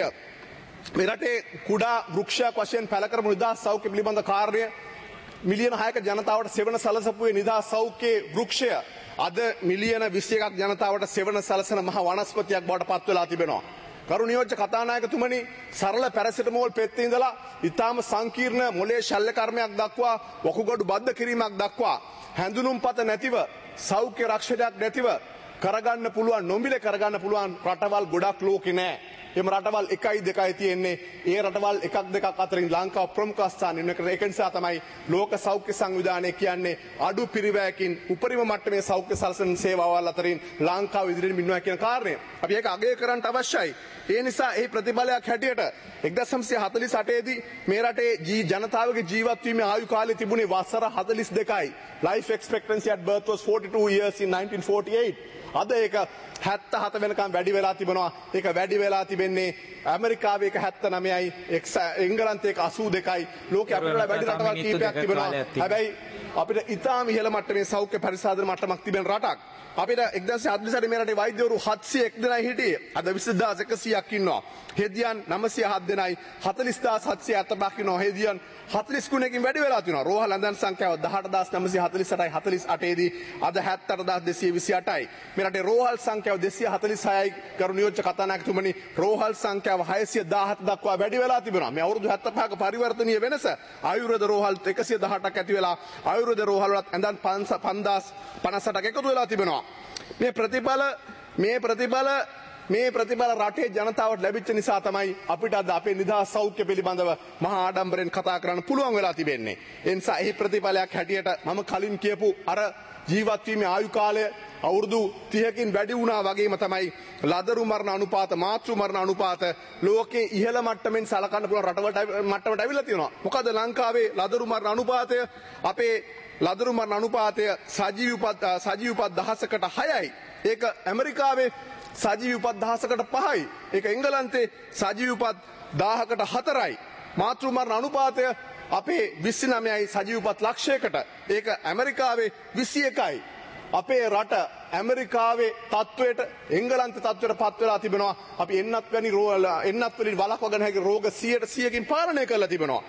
මේ රටේ කුඩා වෘක්ෂයක් වශයෙන් පැල කරපු නිදහස් සෞඛ්‍ය පිළිබඳ කාර්යය මිලියන හයක ජනතාවට සෙවන සලසපුවේ නිදහස් සෞඛ්‍ය වෘක්ෂය අද මිලියන විසි එකක් ජනතාවට සෙවන සලසන මහ වනස්පතියක් බවට පත් වෙලා තිබෙනවා. ගරු නියෝජ්‍ය කතානායකතුමනි, සරල පැරසිටමෝල් පෙත්තේ ඉඳලා ඊටාම සංකීර්ණ මොලේ ශල්‍ය කර්මයක් දක්වා වකුගඩු බද්ධ කිරීමක් දක්වා හැඳුනුම්පත නැතිව, සෞඛ්‍ය රක්ෂණයක් නැතිව කරගන්න පුළුවන්, නොමිලේ කරගන්න පුළුවන් රටවල් ගොඩක් ලෝකේ නැහැ. එම රටවල් එකයි දෙකයි තියෙන්නේ. ඒ රටවල් එකක් දෙකක් අතරින් ලංකාව ප්‍රමුඛ ස්ථානයේ ඉන්න. ඒක නිසා තමයි ලෝක සෞඛ්‍ය සංවිධානය කියන්නේ අඩු පිරිවැයකින් උපරිම මට්ටමේ සෞඛ්‍ය සලසන සේවාවල් අතරින් ලංකාව ඉදිරියට මින්නවා කියන කාරණය. අපි ඒක අගය කරන්න අවශ්‍යයි. ඒ නිසා ඒ ප්‍රතිඵලයක් හැටියට එක්දහස් නවසිය හතළිස් අටේ දී මේ රටේ ජනතාවගේ ජීවත් වීමේ ආයු කාලය තිබුණේ වසර හතළිස් දෙකයි. Life expectancy at birth was forty-two years in nineteen forty-eight. අද ඒක හැත්තහත වෙනකම් වැඩි වෙලා තිබෙනවා. ඒක වැඩි වෙලා තිබෙන්නේ ඇමරිකාවේ ඒක හැත්තනවයයි, එංගලන්තයේ ඒක අසූ දෙකයි. ලෝකේ අපිට වැඩි රටවල් කීපයක් තිබෙනවා. හැබැයි අපිට ඉතාම ඉහළ මට්ටමේ සෞඛ්‍ය පරිසාධන මට්ටමක් තිබෙන රටක්. අපිට එක්දහස් හතළිස් අට මේ රටේ වෛද්‍යවරු හත්සිය එක් දෙනයි හිටියේ. අද විසි දහස් එකසියක් ඉන්නවා. හෙදියන් නවසිය හත් දෙනයි, හතළිස් දහස් හත්සිය අතපහක් ඉන්නවා. හෙදියන් හතළිස් ගුණයකින් වැඩි වෙලා තියෙනවා. රෝහල් ඇඳන් සංඛ්‍යාව දහඅට දහස් නවසිය හතළිස් අටයි හතළිස් අටේ දී අද හැත්තෑ දහස් දෙසිය විසි අටයි. මේ රටේ රෝහල් සංඛ්‍යාව දෙසිය හතළිස් හයයි. ගරු නියෝජ්‍ය කතානායකතුමනි, රෝහල් සංඛ්‍යාව හයසිය දහහත දක්වා වැඩි වෙලා තිබෙනවා. මේ අවුරුදු හැත්තෑ පහක පරිවර්තනීය වෙනස. ආයුර්වේද රෝහල් එකසිය දහඅටක් ඇති වෙලා ආයුර්වේද රෝහල් වලත් ඇඳන් පන්දාස් පනස් අටක් එකතු වෙලා තිබෙනවා. මේ ප්‍රතිඵල මේ ප්‍රතිඵල මේ ප්‍රතිඵල රටේ ජනතාවට ලැබිච්ච නිසා තමයි අපිට අද අපේ නිදහස් සෞඛ්‍ය පිළිබඳව මහා ආඩම්බරෙන් කතා කරන්න පුළුවන් වෙලා තිබෙන්නේ. ඒ නිසා එහි ප්‍රතිඵලයක් හැටියට මම කලින් කියපු අර ජීවත් වීමේ ආයු කාලය අවුරුදු තිහකින් වැඩි වුණා වගේම තමයි ලදරු මරණ අනුපාත, මාතෘ මරණ අනුපාත ලෝකේ ඉහළ මට්ටමින් සලකන්න පුළුවන් රටවලට මට්ටමට අවිල්ලා තියෙනවා. මොකද ලංකාවේ ලදරු මරණ අනුපාතය අපේ ලදරු මරණ අනුපාතය සජීවී උපත් සජීවී උපත් දහසකට හයයි. ඒක ඇමරිකාවේ සජීවී උපත් දහසකට පහයි. ඒක එංගලන්තේ සජීවී උපත් දහයකට හතරයි. මාතෘ මරණ අනුපාතය අපේ විසි නවයයි සජීවී උපත් ලක්ෂයකට. ඒක ඇමරිකාවේ විසි එකයි. අපේ රට ඇමරිකාවේ තත්ත්වයට, එංගලන්ත තත්ත්වයට පත් වෙලා තිබෙනවා. අපි එන්නත් වැනි එන්නත් වලින් වළක්වා ගන්න හැකි රෝග සියයට සියයකින් පාලනය කරලා තිබෙනවා.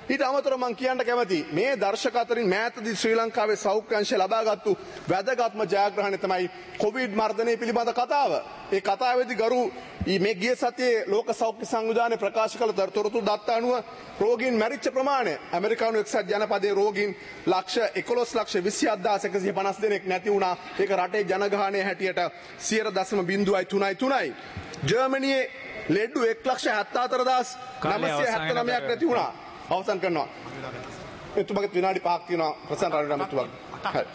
ඊට අමතරව මම කියන්න කැමති මේ දර්ශක අතරින් මෑතදී ශ්‍රී ලංකාවේ සෞඛ්‍ය අංශය ලබාගත්තු වැදගත්ම ජයග්‍රහණය තමයි කොවිඩ් මර්ධනය පිළිබඳ කතාව. ඒ කතාවේදී ගරු මේ ගිය සතියේ ලෝක සෞඛ්‍ය සංවිධානය ප්‍රකාශ කළ තොරතුරු දත්ත අනුව රෝගීන් මැරිච්ච ප්‍රමාණය ඇමරිකානු එක්සත් ජනපදයේ රෝගීන් ලක්ෂ එකොළොස් ලක්ෂ විසි හදාස් එකසිය පනස් දෙනෙක් නැති වුණා. ඒක රටේ ජනගහනය හැටියට සියයට දශම බිංදුවයි තුනයි තුනයි. ජර්මනියේ ලෙඩ්ඩු එක් ලක්ෂ හැත්තෑ හතර හදාස් නවසිය හැත්තෑ නවයක් නැති වුණා. අවසන් කරනවා. එතුමගේ විනාඩි පහක් තියෙනවා ප්‍රසන්න රණවිඩ මහතුමා. හරි.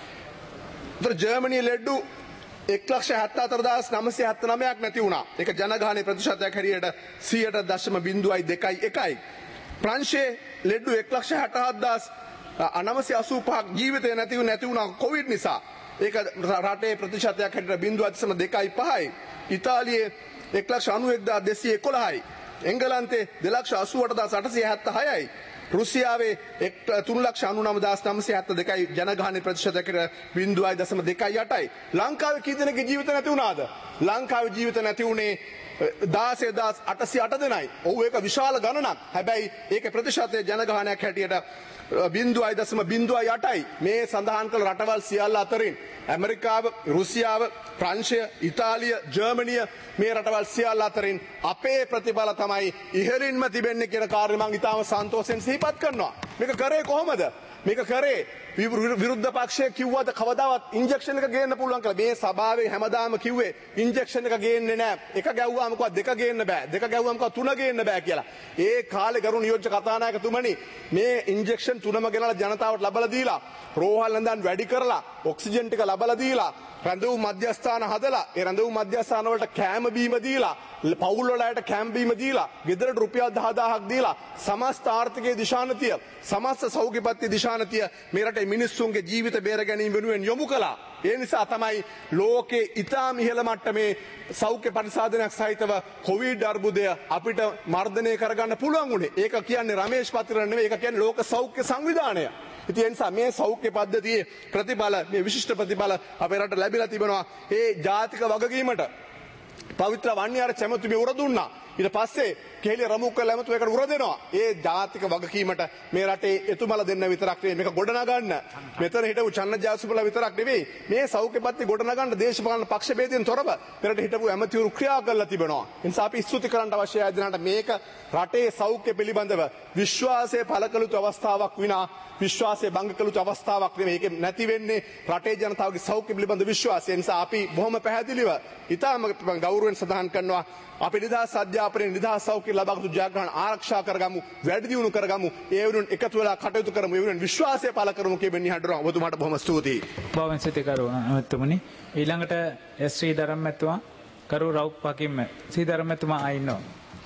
ඒතර ජර්මනියේ ලෙඩ්ඩු එක් ලක්ෂ හැත්තෑ හතර හදාස් නවසිය හැත්තෑ නවයක් නැති වුණා. ඒක ජනගහනයේ ප්‍රතිශතයක් හැටියට සියයට දශම බිංදුවයි දෙකයි එකයි. ප්‍රංශයේ ලෙඩ්ඩු එක් ලක්ෂ හැට හත් හදාස් නවසිය අසූ පහක් ජීවිතේ නැති නැති වුණා කොවිඩ් නිසා. ඒක රටේ ප්‍රතිශතයක් හැටියට බිංදුව දශම දෙකයි පහයි. ඉතාලියේ එක් ලක්ෂ අනූ එක් හදාස් දෙසිය එකොළහයි. එංගලන්තේ දෙලක්ෂ අසූ අට හදාස් අටසිය හැත්තෑ හයයි. රුසියාවේ තුන් ලක්ෂ අනූ නව හදාස් නවසිය හැත්තෑ දෙකයි ජනගහනයේ ප්‍රතිශතයකට බිංදුවයි දශම දෙකයි අටයි. ලංකාවේ කී දෙනෙක්ගේ ජීවිත නැති වුණාද? ලංකාවේ ජීවිත නැති වුණේ දාසය හදාස් අටසිය අට දෙනයි. ඔව් ඒක විශාල ගණනක්. හැබැයි ඒකේ ප්‍රතිශතය ජනගහනයක් හැටියට බිංදුවයි දශම බිංදුවයි අටයි. මේ සඳහන් කළ රටවල් සියල්ල අතරින් ඇමරිකාව, රුසියාව, ප්‍රංශය, ඉතාලිය, ජර්මනිය මේ රටවල් සියල්ල අතරින් අපේ ප්‍රතිඵල තමයි ඉහළින්ම තිබෙන්නේ කියන කාරණය මම ඉතාම සන්තෝෂෙන් සිහිපත් කරනවා. මේක කරේ කොහොමද? මේක කරේ විරුද්ධ පක්ෂය කිව්වද කවදාවත් ඉන්ජෙක්ෂන් එක ගේන්න පුළුවන් කියලා. මේ සභාවේ හැමදාම කිව්වේ ඉන්ජෙක්ෂන් එක ගේන්නේ නැහැ. එක ගැව්වාම කිව්වා දෙක ගේන්න බෑ. දෙක ගැව්වාම කිව්වා තුන ගේන්න බෑ කියලා. ඒ කාලේ ගරු නියෝජ්‍ය කතානායකතුමනි මේ ඉන්ජෙක්ෂන් තුනම ගෙනලා ජනතාවට ලබලා දීලා රෝහල් ලඳන් වැඩි කරලා ඔක්සිජන් ටික ලබලා දීලා රැඳවුම් මධ්‍යස්ථාන හදලා ඒ රැඳවුම් මධ්‍යස්ථාන වලට කෑම බීම දීලා පවුල් වල අයට කෑම බීම දීලා ගෙදරට රුපියල් දහදාහක් දීලා සමස්ත ආර්ථිකයේ දිශානතිය සමස්ත සෞඛ්‍යපත්‍ය දිශානතිය මේ රටේ මිනිස්සුන්ගේ ජීවිත බේර ගැනීම වෙනුවෙන් යොමු කළා. ඒ නිසා තමයි ලෝකේ ඉතාම ඉහළ මට්ටමේ සෞඛ්‍ය පරිසාධනයක් සහිතව කොවිඩ් අර්බුදය අපිට මර්ධනය කරගන්න පුළුවන් උනේ. ඒක කියන්නේ රමේෂ් පතිරණ නෙවෙයි. ඒක කියන්නේ ලෝක සෞඛ්‍ය සංවිධානය. ඉතින් ඒ නිසා මේ සෞඛ්‍ය පද්ධතියේ ප්‍රතිඵල මේ විශිෂ්ට ප්‍රතිඵල අපේ රට ලැබිලා තිබෙනවා. ඒ ජාතික වගකීමට පවිත්‍ර වන්නියාර චැමතුමිය උර දුන්නා. ඊට පස්සේ කෙහෙලිය රමුක්කල ඇමතුම ඒකට උර දෙනවා. ඒ ජාතික වගකීමට මේ රටේ එතුමලා දෙන්න විතරක් නෙවෙයි මේක ගොඩනගන්න. මෙතන හිටපු චන්න ජාසුපලා විතරක් නෙවෙයි මේ සෞඛ්‍ය පද්ධතිය ගොඩනගන්න දේශපාලන පක්ෂ ભેදයෙන් තොරව මෙරට හිටපු ඇමතිවරු ක්‍රියා කරලා තිබෙනවා. ඒ නිසා අපි ස්තුති කරන්න අවශ්‍යයි අදනට මේක රටේ සෞඛ්‍ය පිළිබඳව විශ්වාසය පළ කළ යුතු අවස්ථාවක් විනා විශ්වාසය භංග කළ යුතු අවස්ථාවක් නෙවෙයි. ඒක නැති වෙන්නේ රටේ ජනතාවගේ සෞඛ්‍ය පිළිබඳ විශ්වාසය. ඒ නිසා අපි බොහොම පැහැදිලිව ඉතාම ගෞරවයෙන් සඳහන් කරනවා අපි නිදහස් අධ්‍යාපනයේ නිදහස් සෞඛ්‍ය ලබාගත් ජයග්‍රහණ ආරක්ෂා කරගමු, වැඩි දියුණු කරගමු, ඒ වෙනුවෙන් එකතු වෙලා කටයුතු කරමු, ඒ වෙනුවෙන් විශ්වාසය පළ කරමු කියන නිහඬුව ඔබතුමාට බොහොම ස්තුතියි. බොහොම ස්තුති කරුණා මහත්මනි. ඊළඟට එස් ශ්‍රීධරම් මහත්මයා කරු රවුප් පකිම් ශ්‍රීධරම් මහත්මයා ආින්නවා.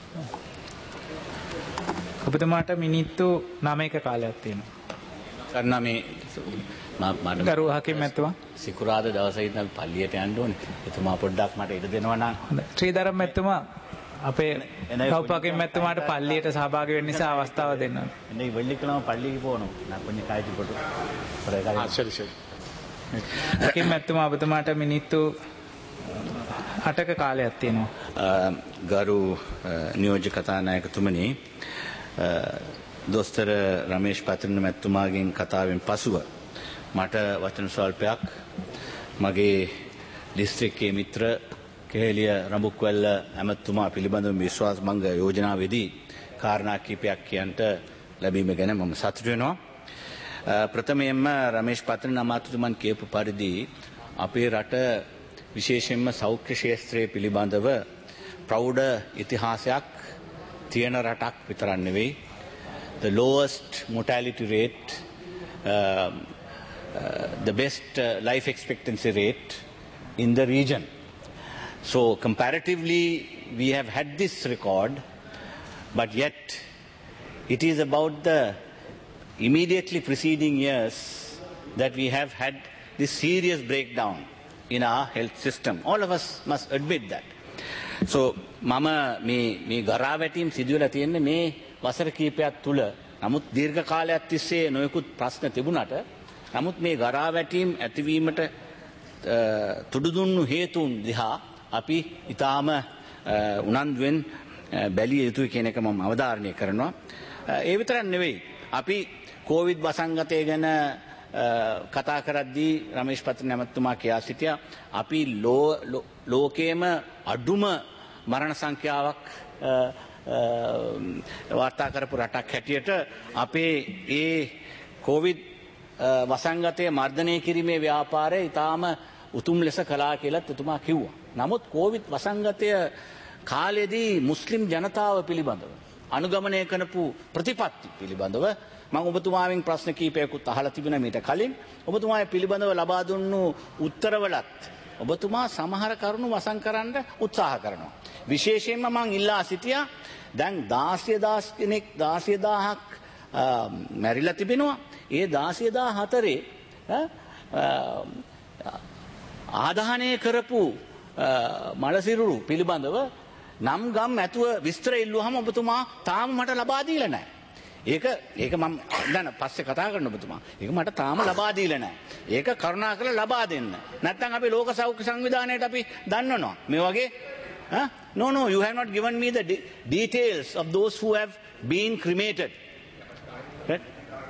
ඔබතුමාට මිනිත්තු නවයක කාලයක් තියෙනවා. කරනා මේ මට කරු හකිම් මහත්මයා සිකුරාදා දවසේ ඉඳන් පල්ලියට යන්න ඕනේ. එතුමා පොඩ්ඩක් මට ඉඩ දෙනවා නම්. හොඳයි. ශ්‍රීධරම් මහත්මයා අපේ රවුප් පකිම් මහත්මයාට පල්ලියට සහභාගී වෙන්න නිසා අවස්ථාව දෙන්න. එන්නේ වෙള്ளிக்கிழமை பள்ளிக்கு போகணும். நான் கொஞ்சம் காய்ச்சி போட்டு ආ සරි සරි. හකිම් මහත්මයා ඔබතුමාට මිනිත්තු අටක කාලයක් තියෙනවා. ගරු නියෝජ්‍ය කතානායකතුමනි දොස්තර රමේෂ් පතිරණ මැතිතුමාගෙන් කතාවෙන් පසුව මට වචන ස්වල්පයක් මගේ දිස්ත්‍රික්කයේ මිත්‍ර කෙහෙලිය රඹුක්වැල්ල ඇමතුමා පිළිබඳව විශ්වාස භංග යෝජනාවේදී කාරණා කිහිපයක් කියන්ට ලැබීම ගැන මම සතුටු වෙනවා. ප්‍රථමයෙන්ම රමේෂ් පතිරණ අමාත්‍යතුමන් කියපු පරිදි අපේ රට විශේෂයෙන්ම සෞඛ්‍ය ක්ෂේත්‍රයේ පිළිබඳව ප්‍රෞಢ ඉතිහාසයක් තියෙන රටක් විතරක් නෙවෙයි. The lowest mortality rate, uh, uh, the best uh, life expectancy rate in the region. So comparatively we have had this record, but yet it is about the immediately preceding years that we have had this serious breakdown in our health system. All of us must admit that. So mama me me garawatim සිදුවලා තියෙන්නේ මේ වසර කිහිපයක් තුල. නමුත් දීර්ඝ කාලයක් තිස්සේ නොයෙකුත් ප්‍රශ්න තිබුණාට නමුත් මේ ගරාවැටීම් ඇතිවීමට තුඩු දුන්නු හේතුන් දිහා අපි ඊටාම උනන්දුවෙන් බැලිය යුතුයි කියන එක මම අවධාරණය කරනවා. ඒ විතරක් නෙවෙයි අපි කෝවිඩ් වසංගතය ගැන කතා කරද්දී රමේෂ් පත්‍ර නැමැතුමා කියා සිටියා අපි ලෝකයේම අඩුම මරණ සංඛ්‍යාවක් වාර්තා කරපු රටක් හැටියට අපේ ඒ කෝවිඩ් වසංගතය මර්ධනය කිරීමේ ව්‍යාපාරය ඉතාම උතුම් ලෙස කළා කියලා එතුමා කිව්වා. නමුත් කෝවිඩ් වසංගතය කාලයේදී මුස්ලිම් ජනතාව පිළිබඳව අනුගමනය කරපු ප්‍රතිපත්ති පිළිබඳව මම ඔබතුමාගෙන් ප්‍රශ්න කීපයකුත් අහලා තිබුණා මීට කලින්. ඔබතුමාගේ පිළිබඳව ලබා දුන්නු උත්තරවලත් ඔබතුමා සමහර කරුණු වසන් කරන්න උත්සාහ කරනවා. විශේෂයෙන්ම මම ඉල්ලා සිටියා දැන් දාසය දාස් කෙනෙක් දාසය දාහක් මැරිලා තිබෙනවා. ඒ දාසය දා හතරේ ආදාහනය කරපු මලසිරුරු පිළිබඳව නම් ගම් ඇතුව විස්තර ඉල්ලුවහම ඔබතුමා තාම මට ලබා දීලා නැහැ. ඒක ඒක මම දැන් පස්සේ කතා කරන්න ඔබතුමා. ඒක මට තාම ලබා දීලා නැහැ. ඒක කරුණාකරලා ලබා දෙන්න. නැත්නම් අපි ලෝක සෞඛ්‍ය සංවිධානයට අපි දන්නවනවා. මේ වගේ huh? No no you have not given me the de details of those who have been cremated. Right?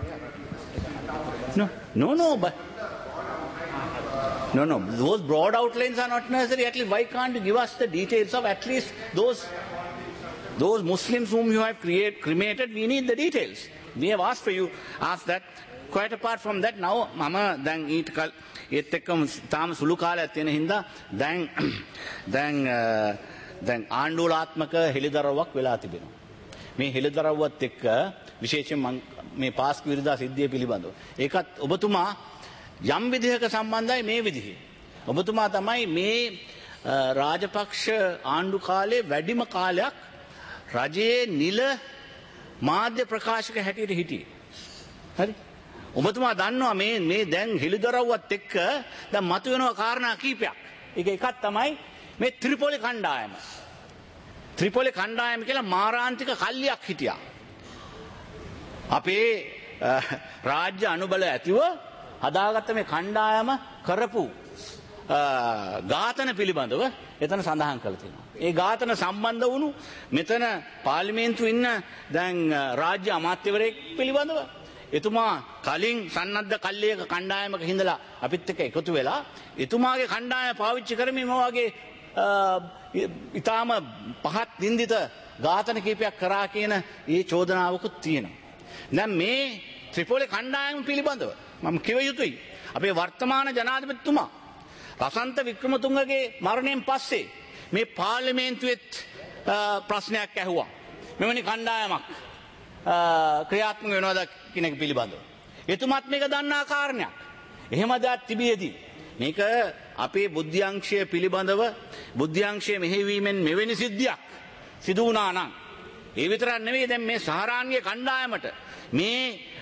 No no no but No, no, those broad outlines are not necessary. At least, why can't you give us the details of at least those those Muslims whom you have create, cremated? We need the details. We have asked for you, asked that. Quite apart from that, now, Mama, then eat kal, eat ekam tam sulukala tena hinda, then then then ආණ්ඩුලාත්මක හෙළිදරව්වක් වෙලා තිබෙනවා. මේ හෙළිදරව්වත් එක්ක විශේෂයෙන් මේ පාස්කු විරදා සිද්ධිය පිළිබඳව. ඒකත් ඔබතුමා යම් විදිහක සම්බන්ධයි මේ විදිහේ. ඔබතුමා තමයි මේ රාජපක්ෂ ආණ්ඩු කාලේ වැඩිම කාලයක් රජයේ නිල මාධ්‍ය ප්‍රකාශක හැටියට හිටියේ. හරි? ඔබතුමා දන්නවා මේ මේ දැන් හෙළිදරව්වත් එක්ක දැන් මතුවෙනවා කාරණා කීපයක්. ඒක එකක් තමයි මේ ත්‍රිපොලි කණ්ඩායම. ත්‍රිපොලි කණ්ඩායම කියලා මාරාන්තික කල්ලියක් හිටියා. අපේ රාජ්‍ය අනුබල ඇතිව හදාගත්ත මේ කණ්ඩායම කරපු ඝාතන පිළිබඳව එතන සඳහන් කරලා තියෙනවා. ඒ ඝාතන සම්බන්ධ වුණු මෙතන පාර්ලිමේන්තුවේ ඉන්න දැන් රාජ්‍ය අමාත්‍යවරයෙක් පිළිබඳව එතුමා කලින් සන්නද්ධ කල්ලියක කණ්ඩායමක හිඳලා අපිත් එක්ක එකතු වෙලා එතුමාගේ කණ්ඩායම පාවිච්චි කරමින් මේ වගේ ඊටාම පහත් නින්දිත ඝාතන කීපයක් කරා කියන ඒ චෝදනාවකුත් තියෙනවා. දැන් මේ ත්‍රිපොලි කණ්ඩායම පිළිබඳව මම කිව යුතුයි. අපේ වර්තමාන ජනාධිපතිතුමා රසන්ත වික්‍රමතුංගගේ මරණයෙන් පස්සේ මේ පාර්ලිමේන්තුවෙත් ප්‍රශ්නයක් ඇහුවා. මෙවැනි කණ්ඩායමක් ක්‍රියාත්මක වෙනවද කියන එක පිළිබඳව. එතුමත් මේක දන්නා කාරණයක්. එහෙම දෙයක් තිබියදී මේක අපේ බුද්ධ්‍යංශය පිළිබඳව බුද්ධ්‍යංශය මෙහෙවීමෙන් මෙවැනි සිද්ධියක් සිදු වුණා නම් ඒ විතරක් නෙවෙයි දැන් මේ සහරාන්ගේ කණ්ඩායමට මේ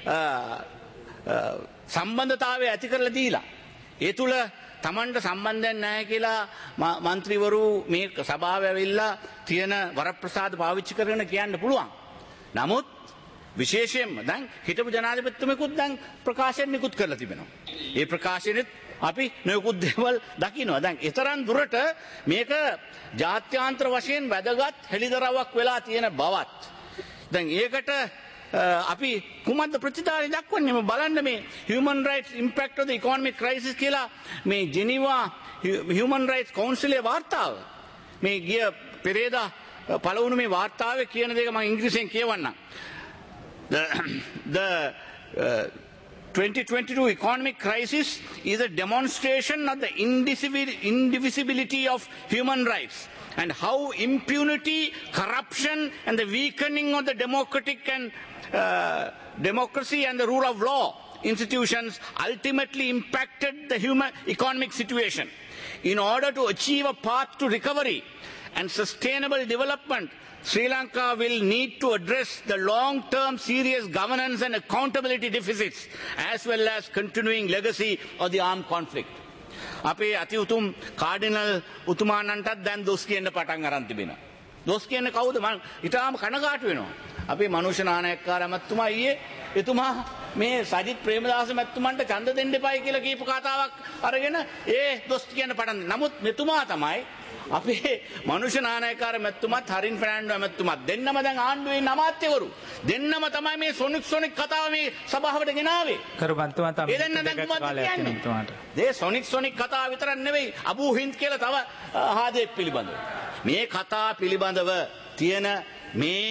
සම්බන්ධතාවය ඇති කරලා දීලා ඒ තුල Tamanට සම්බන්ධයක් නැහැ කියලා മന്ത്രിවරු මේ සභාව ඇවිල්ලා තියෙන වරප්‍රසාද පාවිච්චි කරගෙන කියන්න පුළුවන්. නමුත් විශේෂයෙන්ම දැන් හිටපු ජනාධිපතිතුමෙකුත් දැන් ප්‍රකාශන නිකුත් කරලා තිබෙනවා. ඒ ප්‍රකාශනෙත් අපි නොයෙකුත් දේවල් දකිනවා. දැන් ඊතරම් දුරට මේක ජාත්‍යන්තර වශයෙන් වැදගත් හෙළිදරව්වක් වෙලා තියෙන බවත් දැන් ඒකට අපි කුමද්ද ප්‍රතිචාරය දක්වන්නේ මේ බලන්න මේ human rights impact of the economic crisis කියලා මේ ජෙනීවා human rights council ඒ වාර්තාව මේ ගිය පෙරේදා පළවුණු මේ වාර්තාවේ කියන දේ මම ඉංග්‍රීසියෙන් කියවන්නම්. the the uh, twenty twenty-two economic crisis is a demonstration of the indivisibility of human rights and how impunity, corruption and the weakening of the democratic and uh, democracy and the rule of law institutions ultimately impacted the human economic situation. In order to achieve a path to recovery and sustainable development, Sri Lanka will need to address the long-term serious governance and accountability deficits as well as continuing legacy of the armed conflict. අපේ අති උතුම් cardinal උතුමාණන්ටත් දැන් දොස් කියන්න පටන් අරන් තිබෙනවා. දොස් කියන්නේ කවුද? මම ඊටාම කනගාටු වෙනවා. අපේ මනුෂ්‍ය නායකකාර මැතිතුමා ඊයේ එතුමා මේ සජිත් ප්‍රේමදාස මැතිතුමන්ට ඡන්ද දෙන්න එපායි කියලා කියපු කතාවක් අරගෙන ඒ දොස් කියන්න පටන්. නමුත් මෙතුමා තමයි අපේ මනුෂ්‍ය නායකකාර මැතිතුමත් හරින් ෆර්නැන්ඩෝ මැතිතුමත් දෙන්නම දැන් ආණ්ඩුවේ අමාත්‍යවරු දෙන්නම තමයි මේ සොනික් සොනික් කතාව මේ සභාවට ගෙනාවේ. කරු බන්තුමා තමයි ඒ දෙන්න දැන් කුමක්ද කාලයක් කියන්නේ? තියෙනවා මේ සොනික් සොනික් කතාව විතරක් නෙවෙයි අබූ හින්ද් කියලා තව හාදෙක් පිළිබඳව. මේ කතා පිළිබඳව තියෙන මේ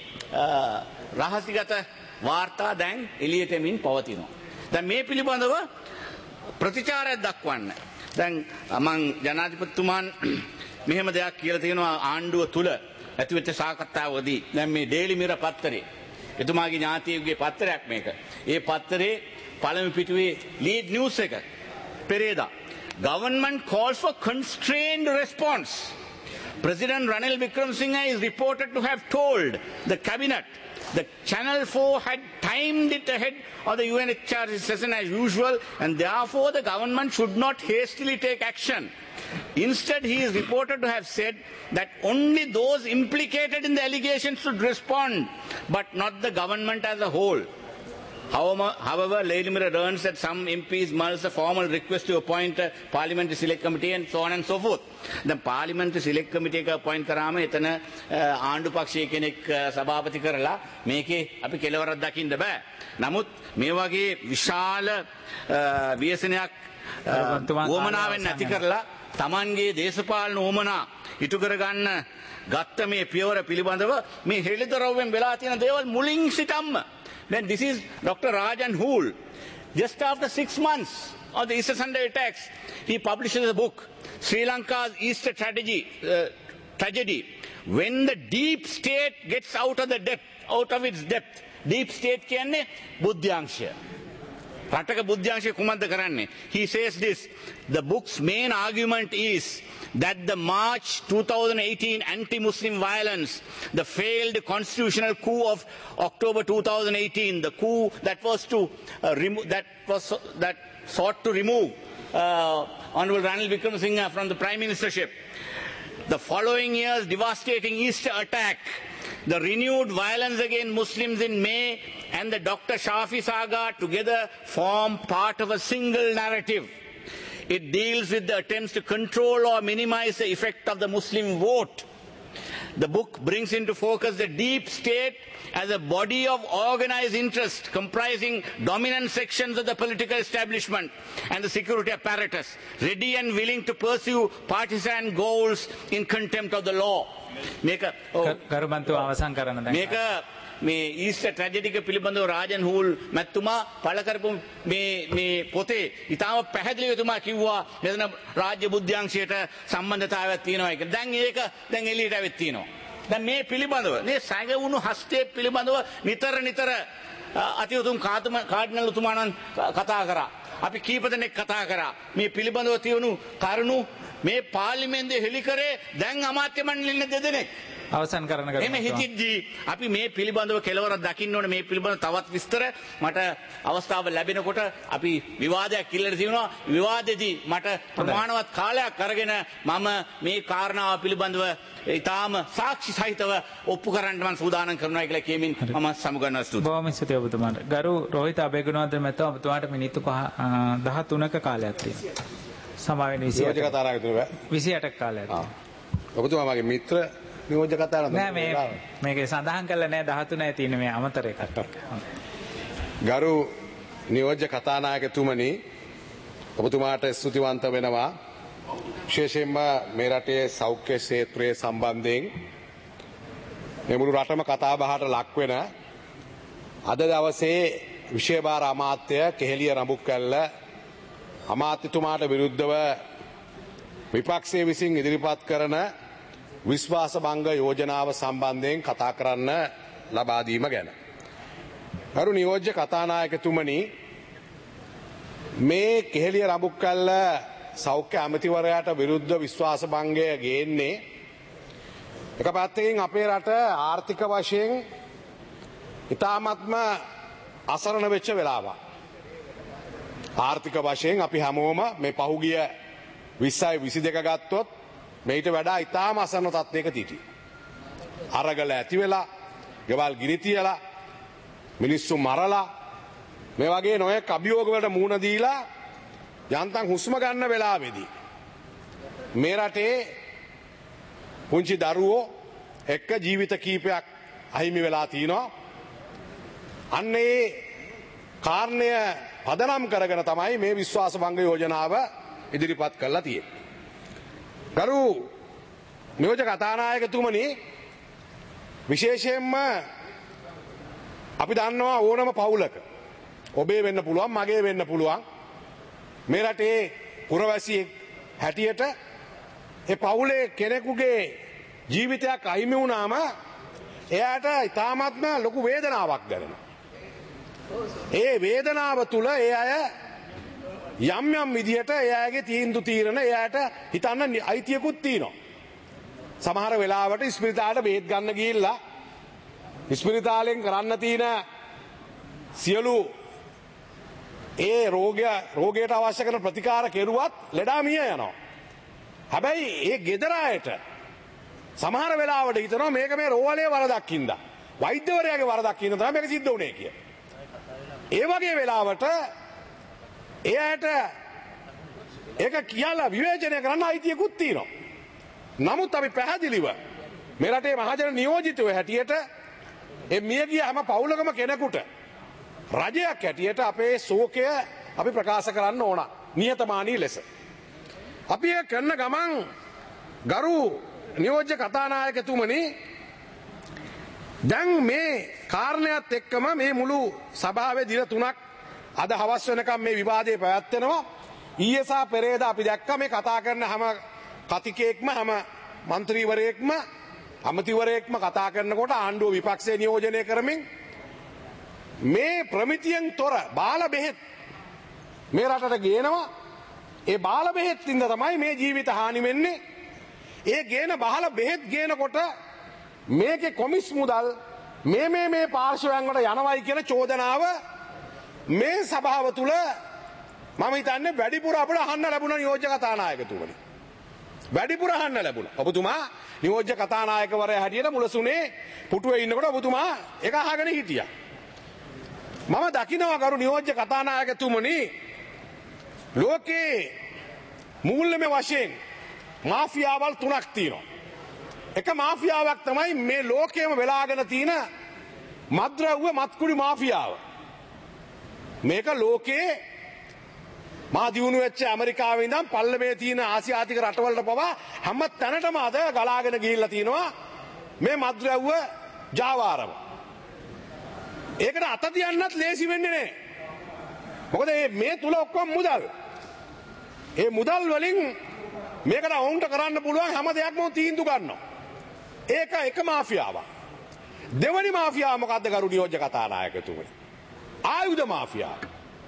රහසිගත වාර්තා දැන් එළියට එමින් පවතිනවා. දැන් මේ පිළිබඳව ප්‍රතිචාරයක් දක්වන්න. දැන් මං ජනාධිපතිතුමාන් මෙහෙම දෙයක් කියලා තියෙනවා ආණ්ඩුව තුල ඇතිවෙච්ච සාකච්ඡාවදී. දැන් මේ ඩේලි මිරර් පත්තරේ එතුමාගේ ඥාතියෙකුගේ පත්තරයක් මේක. ඒ පත්තරේ පළමු පිටුවේ ලීඩ් නිවුස් එක පෙරේදා. Government calls for constrained response. President Ranil Wickremesinghe is reported to have told the cabinet that Channel four had timed it ahead of the U N H R C session as usual, and therefore the government should not hastily take action. Instead, he is reported to have said that only those implicated in the allegations should respond, but not the government as a whole. However, however Lady Mirror learns that some M Ps made a formal request to appoint a parliamentary select committee and so on and so forth. The parliamentary select committee එක appoint කරාම එතන ආණ්ඩු පක්ෂයේ කෙනෙක් සභාපති කරලා මේකේ අපි කෙලවරක් දකින්න බෑ. නමුත් මේ වගේ විශාල ව්‍යසනයක් වමනාවෙන් නැති කරලා Tamanගේ දේශපාලන වමනා ඉටු කරගන්න ගත්ත මේ පියවර පිළිබඳව මේ හෙළිදරව්වෙන් වෙලා තියෙන දේවල් මුලින් සිටම්ම. Then this is Doctor Rajan Hool. Just after six months of the Easter Sunday attacks, he publishes a book, Sri Lanka's Easter Tragedy. Uh, tragedy. When the deep state gets out of the depth, out of its depth. Deep state කියන්නේ බුද්ධාංශය. රටක බුද්ධාංශය කුමක්ද කරන්නේ? He says this, the book's main argument is that the March twenty eighteen anti-Muslim violence, the failed constitutional coup of October twenty eighteen, the coup that was to uh, remove, that was that sought to remove uh, Honorable Ranil Wickremesinghe from the prime ministership, the following year's devastating Easter attack, the renewed violence against Muslims in May, and the Doctor Shafi saga together form part of a single narrative. It deals with the attempts to control or minimize the effect of the Muslim vote. The book brings into focus the deep state as a body of organized interest comprising dominant sections of the political establishment and the security apparatus, ready and willing to pursue partisan goals in contempt of the law. Make a oh, කරු බන්තුමා අවසන් කරන්න දැන්. මේක මේ ඊස්ටර් ට්‍රැජඩි එක පිළිබඳව රාජන් හූල් මැතිතුමා පළ කරපු මේ මේ පොතේ ඉතාම පැහැදිලිව එතුමා කිව්වා මෙතන රාජ්‍ය බුද්ධාංශයට සම්බන්ධතාවයක් තියෙනවා ඒක. දැන් ඒක දැන් එළියට ඇවිත් තියෙනවා. දැන් මේ පිළිබඳව මේ සැඟවුණු හස්තේ පිළිබඳව නිතර නිතර අතිඋතුම් කාඩිනල් උතුමාණන් කතා කරා. අපි කීප දෙනෙක් කතා කරා. මේ පිළිබඳව තියුණු කරුණු මේ පාර්ලිමේන්තුවේ හෙළි කරේ දැන් අමාත්‍ය මණ්ඩලෙන්නේ දෙදෙනෙක්. අවසන් කරන කරුණ. එමෙ හිතිද්දී අපි මේ පිළිබඳව කෙලවරක් දකින්න ඕනේ. මේ පිළිබඳව තවත් විස්තර මට අවස්ථාව ලැබෙනකොට අපි විවාදයක් ඉල්ලලා තියෙනවා. විවාදෙදී මට ප්‍රමාණවත් කාලයක් අරගෙන මම මේ කාරණාව පිළිබඳව ඊටාම සාක්ෂි සහිතව ඔප්පු කරන්න මම සූදානම් කරනවා කියලා කියමින් මම සමුගන්නවා ස්තුතියි. බොහොම ස්තුතියි ඔබතුමාට. ගරු රෝහිත අබේගුණවර්ධන මහතා ඔබතුමාට මිනිත්තු දහතුනක කාලයක් තියෙනවා. සමාවෙන්න විසිඅට විසිඅටක කාලයක්. ඔබතුමා මගේ මිත්‍ර නියෝජ්‍ය කතාවක් නෑ මේ මේකේ සඳහන් කරලා නෑ දහතුනයි තියෙන මේ අමතර එකක්. ගරු නියෝජ්‍ය කතානායකතුමනි ඔබතුමාට ස්තුතිවන්ත වෙනවා. විශේෂයෙන්ම මේ රටේ සෞඛ්‍ය ක්ෂේත්‍රයේ සම්බන්ධයෙන් මේ මුළු රටම කතා බහට ලක් වෙන අද දවසේ විශේෂ අමාත්‍ය කෙහෙලිය රඹුක්කැල්ල අමාත්‍යතුමාට විරුද්ධව විපක්ෂයේ විසින් ඉදිරිපත් කරන විශ්වාස භංග යෝජනාව සම්බන්ධයෙන් කතා කරන්න ලබා දීම ගැන. ගරු නියෝජ්‍ය කතානායකතුමනි මේ කෙහෙලිය රඹුක්කැල්ල සෞඛ්‍ය අමාත්‍යවරයාට විරුද්ධ විශ්වාස භංගය ගේන්නේ එක පැත්තකින් අපේ රට ආර්ථික වශයෙන් ඉතාමත්ම අසරණ වෙච්ච වෙලාවක්. ආර්ථික වශයෙන් අපි හැමෝම මේ පහුගිය විස්සයි විසි දෙක ගත්තොත් මේට වඩා ඉතාම අසරණ තත්ත්වයක සිටි. අරගල ඇති වෙලා, ගෙවල් ගිනි තියලා, මිනිස්සු මරලා මේ වගේ නොයෙක් අභියෝග වලට මුහුණ දීලා යන්තම් හුස්ම ගන්න වෙලාවේදී මේ රටේ පුංචි දරුවෝ එක්ක ජීවිත කීපයක් අහිමි වෙලා තිනවා. අන්න ඒ කාරණය පදනම් කරගෙන තමයි මේ විශ්වාස භංග යෝජනාව ඉදිරිපත් කරලා තියෙන්නේ. ගරු නියෝජ්‍ය කතානායකතුමනි, විශේෂයෙන්ම අපි දන්නවා ඕනම පවුලක ඔබේ වෙන්න පුළුවන්, මගේ වෙන්න පුළුවන්, මේ රටේ පුරවැසියෙක් හැටියට ඒ පවුලේ කෙනෙකුගේ ජීවිතයක් අහිමි වුණාම එයාට ඉතාමත්ම ලොකු වේදනාවක් දැනෙනවා. ඒ වේදනාව තුළ ඒ අය යම් යම් විදියට එයාගේ තීන්දුව తీරන එයාට හිතන්න අයිතියකුත් තියෙනවා. සමහර වෙලාවට ස්පිරිතාලයට බේත් ගන්න ගිහිල්ලා ස්පිරිතාලෙන් කරන්න තියෙන සියලු ඒ රෝගය රෝගයට අවශ්‍ය කරන ප්‍රතිකාර කෙරුවත් ලෙඩා මිය යනවා. හැබැයි ඒ ගෙදර අයට සමහර වෙලාවට හිතනවා මේක මේ රෝහලේ වරදක් හින්දා, වෛද්‍යවරයාගේ වරදක් හින්දා තමයි මේක සිද්ධ වුනේ කියලා. ඒ වගේ වෙලාවට එයාට ඒක කියලා විවේචනය කරන්න අයිතියකුත් තියෙනවා. නමුත් අපි පැහැදිලිව මේ රටේ මහජන නියෝජිතයෝ හැටියට ඒ මියගිය හැම පවුලකම කෙනෙකුට රජයක් හැටියට අපේ ශෝකය අපි ප්‍රකාශ කරන්න ඕන නිහතමානී ලෙස. අපි ඒ කරන ගමන් ගරු නියෝජ්‍ය කතානායකතුමනි, දැන් මේ කාරණයත් එක්කම මේ මුළු සභාවේ දින තුනක් අද හවස් වෙනකම් මේ විවාදේ පැවැත්වෙනවා. ඊයේ සහ පෙරේදා අපි දැක්කා මේ කතා කරන හැම කතිකයෙක්ම හැම മന്ത്രിවරයෙක්ම අමතිවරයෙක්ම කතා කරනකොට ආණ්ඩුව විපක්ෂයේ නියෝජනය කරමින් මේ ප්‍රමිතියෙන් තොර බාල බෙහෙත් මේ රටට ගේනවා. ඒ බාල බෙහෙත් ඉඳ තමයි මේ ජීවිත හානි වෙන්නේ. ඒ ගේන බාල බෙහෙත් ගේනකොට මේකේ කොමිස් මුදල් මේ මේ මේ පාර්ශවයන් වලට යනවයි කියන චෝදනාව මේ සභාව තුල මම හිතන්නේ වැඩිපුර අපිට අහන්න ලැබුණා නියෝජ්‍ය කතානායකතුමනි. වැඩිපුර අහන්න ලැබුණා. ඔබතුමා නියෝජ්‍ය කතානායකවරයා හැටියට මුලසුනේ පුටුවේ ඉන්නකොට ඔබතුමා ඒක අහගෙන හිටියා. මම දකිනවා කරු නියෝජ්‍ය කතානායකතුමනි, ලෝකේ මූල්‍යමය වශයෙන් මාෆියාවල් තුනක් තියෙනවා. එක මාෆියාවක් තමයි මේ ලෝකයේම වෙලාගෙන තියෙන මත්ද්‍රව්‍ය මත්කුඩි මාෆියාව. මේක ලෝකේ මා දියුණු වෙච්ච ඇමරිකාවේ ඉඳන් පල්ලමේ තියෙන ආසියාතික රටවලට පවා හැම තැනටම අද ගලාගෙන ගිහිල්ලා තිනවා මේ මත්ද්‍රව්‍ය ජාවාරම. ඒකට අත තියන්නත් ලේසි වෙන්නේ නැහැ. මොකද මේ තුල ඔක්කොම මුදල්. ඒ මුදල් වලින් මේකට වුන්ට කරන්න පුළුවන් හැම දෙයක්ම තීන්දුව ගන්නවා. ඒක එක මාෆියාවක්. දෙවනි මාෆියාව මොකද්ද කරු නියෝජ්‍ය කතානායකතුමනි? ආයුධ මාෆියාව.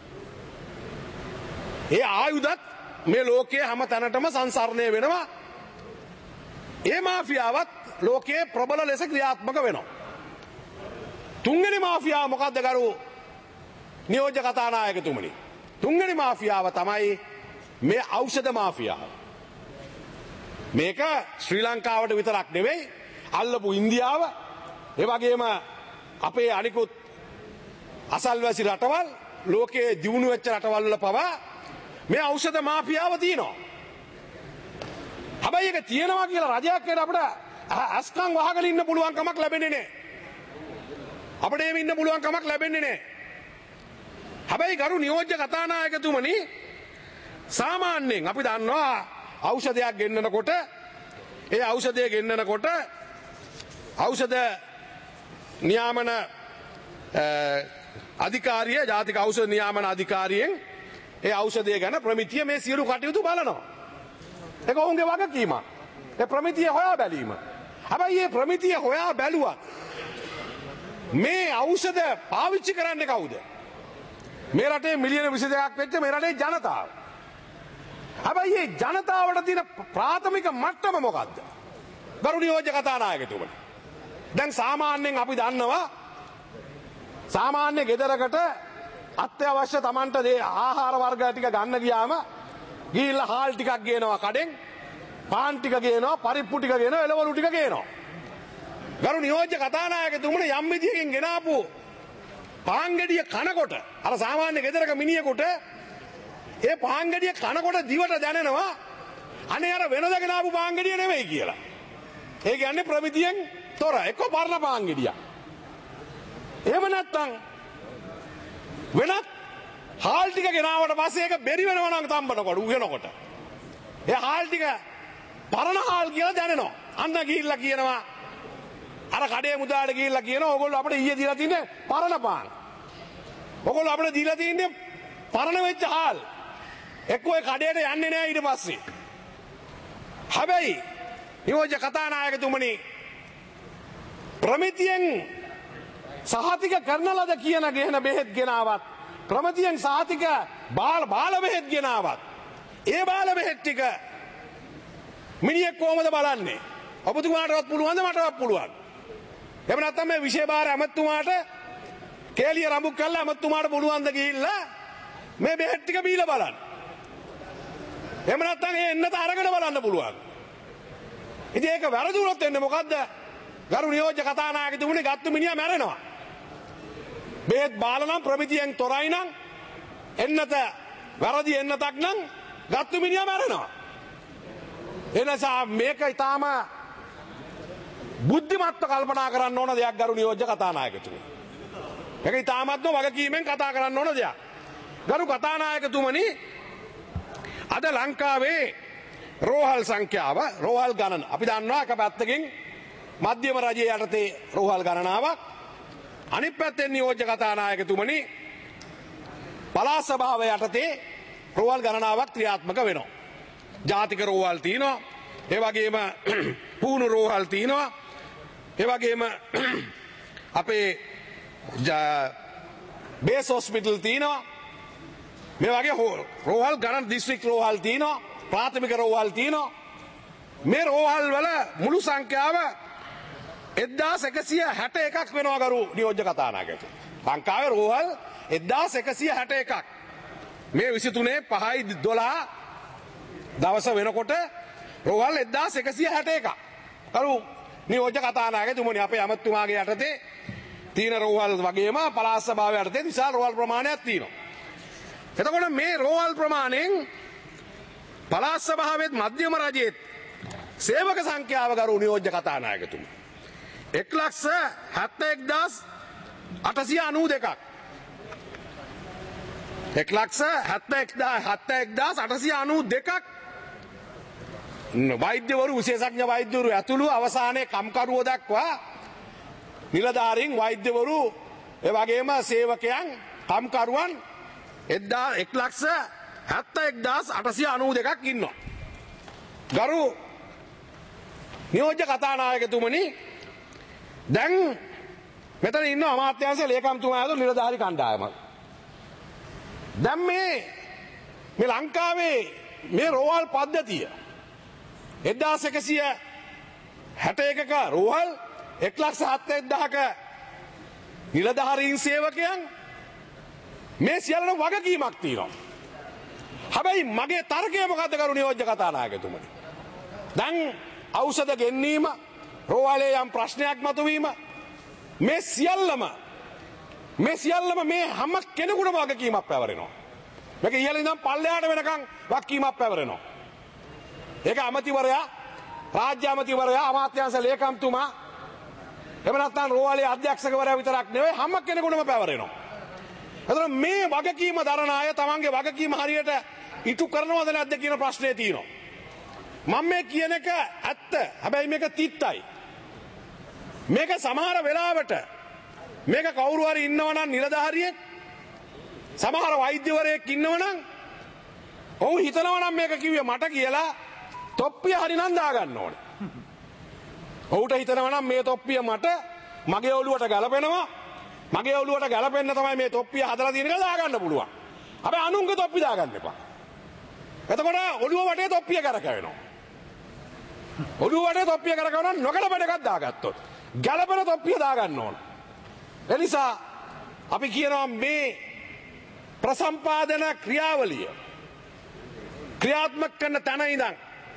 ඒ ආයුධත් මේ ලෝකයේ හැම තැනටම සංසරණය වෙනවා. ඒ මාෆියාවත් ලෝකයේ ප්‍රබල ලෙස ක්‍රියාත්මක වෙනවා. තුන්වෙනි මාෆියාව මොකද්ද කරු නියෝජ්‍ය කතානායකතුමනි? තුන්වෙනි මාෆියාව තමයි මේ ඖෂධ මාෆියාව. මේක ශ්‍රී ලංකාවට විතරක් නෙවෙයි, අල්ලපු ඉන්දියාව, ඒ වගේම අපේ අනිකුත් අසල්වැසි රටවල්, ලෝකයේ දියුණු වෙච්ච රටවල් වල පවා මේ ඖෂධ මාෆියාව තියෙනවා. හැබැයි ඒක තියෙනවා කියලා රජයක් කියන අපිට අස්කම් වහගෙන ඉන්න පුළුවන් කමක් ලැබෙන්නේ නැහැ. අපිට එහෙම ඉන්න පුළුවන් කමක් ලැබෙන්නේ නැහැ. හැබැයි ගරු නියෝජ්‍ය කතානායකතුමනි, සාමාන්‍යයෙන් අපි දන්නවා ඖෂධයක් ගෙන්නනකොට ඒ ඖෂධය ගෙන්නනකොට ඖෂධ නියාමන අධිකාරිය, ජාතික ඖෂධ නියාමන අධිකාරියෙන් ඒ ඖෂධය ගැන ප්‍රමිතිය මේ සියලු කටයුතු බලනවා. ඒක ඔවුන්ගේ වගකීමක්. ඒ ප්‍රමිතිය හොයා බැලීම. හැබැයි මේ ප්‍රමිතිය හොයා බැලුවත් මේ ඖෂධ පාවිච්චි කරන්නේ කවුද? මේ රටේ මිලියන විසි දෙකක් වෙච්ච මේ රටේ ජනතාව. හැබැයි මේ ජනතාවට තියෙන ප්‍රාථමික මට්ටම මොකද්ද? ගරු නියෝජ්‍ය කතානායකතුමනි, දැන් සාමාන්‍යයෙන් අපි දන්නවා සාමාන්‍ය ගෙදරකට අත්‍යවශ්‍ය Tamanට දේ ආහාර වර්ග ටික ගන්න ගියාම ගිහිල්ලා හාල් ටිකක් ගේනවා කඩෙන්, පාන් ටික ගේනවා, පරිප්පු ටික ගේනවා, එළවලු ටික ගේනවා. ගරු නියෝජ්‍ය කතානායකතුමනි, යම් විදියකින් ගෙනාපු පාන් ගෙඩිය කනකොට අර සාමාන්‍ය ගෙදරක මිනිහෙකුට ඒ පාන් ගෙඩිය කනකොට දිවට දැනෙනවා අනේ අර වෙනද ගෙනාපු පාන් ගෙඩිය නෙවෙයි කියලා. ඒ කියන්නේ ප්‍රමිතියෙන් තොර එක්ක පරණ පාන් ගෙඩියක්. එහෙම නැත්නම් වෙනත් හාල් ටික ගෙනාවට පස්සේ ඒක බෙරි වෙනවා නම් තම්බනකොට උගෙනකොට. ඒ හාල් ටික පරණ හාල් කියලා දැනෙනවා. අන්න ගිහිල්ලා කියනවා අර කඩේ මුදාට ගිහිල්ලා කියනවා ඕගොල්ලෝ අපිට ඊයේ දීලා තින්නේ පරණ පාන්. ඕගොල්ලෝ අපිට දීලා තින්නේ පරණ වෙච්ච හාල්. එක්කෝ ඒ කඩේට යන්නේ නැහැ ඊට පස්සේ. හැබැයි නියෝජ්‍ය කතානායකතුමනි ප්‍රමිතියෙන් සහතික කරන ලද කියන ගෙන බෙහෙත් ගෙනාවත් ප්‍රමිතියෙන් සහතික බාල බාල බෙහෙත් ගෙනාවත් ඒ බාල බෙහෙත් ටික මිනිහෙක් කොහමද බලන්නේ? ඔබතුමාටවත් පුළුවන්ද මටවත් පුළුවන්? එහෙම නැත්නම් මේ විශේෂ බාර අමතුමාට කේලිය රඹුක් කළා අමතුමාට පුළුවන්ද ගිහිල්ලා මේ බෙහෙත් ටික බීලා බලන්න. එහෙම නැත්නම් ඒ එන්නත අරගෙන බලන්න පුළුවන්. ඉතින් ඒක වැරදුනොත් එන්නේ මොකද්ද? ගරු නියෝජ්‍ය කතානායකතුමනි ගත්තු මිනිහා මැරෙනවා. බෙහෙත් බාල නම් ප්‍රමිතියෙන් තොරයි නම් එන්නත වැරදි එන්නතක් නම් ගත්තු මිනිහා මැරෙනවා. එනිසා මේක ඊටාම බුද්ධිමත්ව කල්පනා කරන්න ඕන දෙයක් ගරු නියෝජ්‍ය කතානායකතුමනි. මේක ඊටාමත්ව වගකීමෙන් කතා කරන්න ඕන දෙයක්. ගරු කතානායකතුමනි අද ලංකාවේ රෝහල් සංඛ්‍යාව රෝහල් ගණන අපි දන්නවා එක පැත්තකින් මධ්‍යම රජයේ යටතේ රෝහල් ගණනාවක් අනිත් පැත්තෙන් නියෝජ්‍ය කතානායකතුමනි පළාත් සභාව යටතේ රෝහල් ගණනාවක් ක්‍රියාත්මක වෙනවා. ජාතික රෝහල් තියෙනවා, ඒ වගේම පුහුණු රෝහල් තියෙනවා, ඒ වගේම අපේ බේස් හොස්පිටල් තියෙනවා. මේ වගේ රෝහල් ගණන් දිස්ත්‍රික් රෝහල් තියෙනවා, ප්‍රාථමික රෝහල් තියෙනවා. මේ රෝහල් වල මුළු සංඛ්‍යාව එක්දාස් එකසිය හැට එකක් වෙනවා ගරු නියෝජ්‍ය කතානායකතුමනි. ලංකාවේ රෝහල් එක්දාස් එකසිය හැට එකක්. මේ විසිතුනේ පහයි දොළහ දවස වෙනකොට රෝහල් එක්දාස් එකසිය හැට එකක්. ගරු නියෝජ්‍ය කතානායකතුමනි අපේ අමතුමාගේ යටතේ තියෙන රෝහල් වගේම පළාත් සභාව යටතේ විශාල රෝහල් ප්‍රමාණයක් තියෙනවා. එතකොට මේ රෝහල් ප්‍රමාණයෙන් පළාත් සභාවෙත් මධ්‍යම රජයේත් සේවක සංඛ්‍යාව ගරු නියෝජ්‍ය කතානායකතුමනි එක් ලක්ෂ හැත්තෑ එක්දාස් අටසිය අනූ දෙකක්. එක් ලක්ෂ හැත්තෑ එක්දාස් අටසිය අනූ දෙකක් වෛද්‍යවරු විශේෂඥ වෛද්‍යවරු ඇතුළු අවසානයේ කම්කරුවෝ දක්වා නිලධාරීන් වෛද්‍යවරු ඒ වගේම සේවකයන් කම්කරුවන් එක් ලක්ෂ හැත්තෑ එක්දාස් අටසිය අනූ දෙකක් ඉන්නවා. ගරු නියෝජ්‍ය කතානායකතුමනි දැන් මෙතන ඉන්න අමාත්‍යාංශ ලේකම්තුමා ඇතුළු නිලධාරී කණ්ඩායමක්. දැන් මේ මේ ලංකාවේ මේ රෝහල් පද්ධතිය එක්දාස් එකසිය හැට එකක රෝහල් එක් ලක්ෂ හතළිස් හදාරක නිලධාරීන් සේවකයන් මේ සියල්ලම වගකීමක් තියෙනවා. හැබැයි මගේ තර්කය මොකද්ද ගරු නියෝජ්‍ය කතානායකතුමනි? දැන් ඖෂධ ගෙන්වීම, රෝහලේ යම් ප්‍රශ්නයක් මතුවීම මේ සියල්ලම මේ සියල්ලම මේ හැම කෙනෙකුටම වගකීමක් පැවරෙනවා. මේක ඉහළ ඉඳන් පල්ලෙහාට වෙනකන් වගකීමක් පැවරෙනවා. ඒක අමාත්‍යවරයා, රාජ්‍ය අමාත්‍යවරයා, අමාත්‍යාංශ ලේකම්තුමා එහෙම නැත්නම් රෝහලේ අධ්‍යක්ෂකවරයා විතරක් නෙවෙයි හැම කෙනෙකුටම පැවරෙනවා. එතකොට මේ වගකීම දරන අය තමන්ගේ වගකීම හරියට ඉටු කරනවද නැද්ද කියන ප්‍රශ්නේ තියෙනවා. මම මේ කියන එක ඇත්ත. හැබැයි මේක තිත්තයි. මේක සමහර වෙලාවට මේක කවුරු හරි ඉන්නවනම් නිලධාරියෙක් සමහර වෛද්‍යවරයෙක් ඉන්නවනම් ඔහු හිතනවනම් මේක කිව්වේ මට කියලා තොප්පිය හරිනම් දාගන්න ඕනේ. ඔහුට හිතනවනම් මේ තොප්පිය මට මගේ ඔළුවට ගලපෙනවා. මගේ ඔළුවට ගලපෙන්න තමයි මේ තොප්පිය හදලා තියෙන එක දාගන්න පුළුවන්. හැබැයි අනුන්ගේ තොප්පි දාගන්න එපා. එතකොට ඔළුව වටේ තොප්පිය කරකැවෙනවා. ඔළුව වටේ තොප්පිය කරකවන නොගලපෙන එකක් දාගත්තොත් ගලපෙන තොප්පිය දාගන්න ඕන. එනිසා අපි කියනවා මේ ප්‍රසම්පාදන ක්‍රියාවලිය ක්‍රියාත්මක කරන තැන ඉඳන්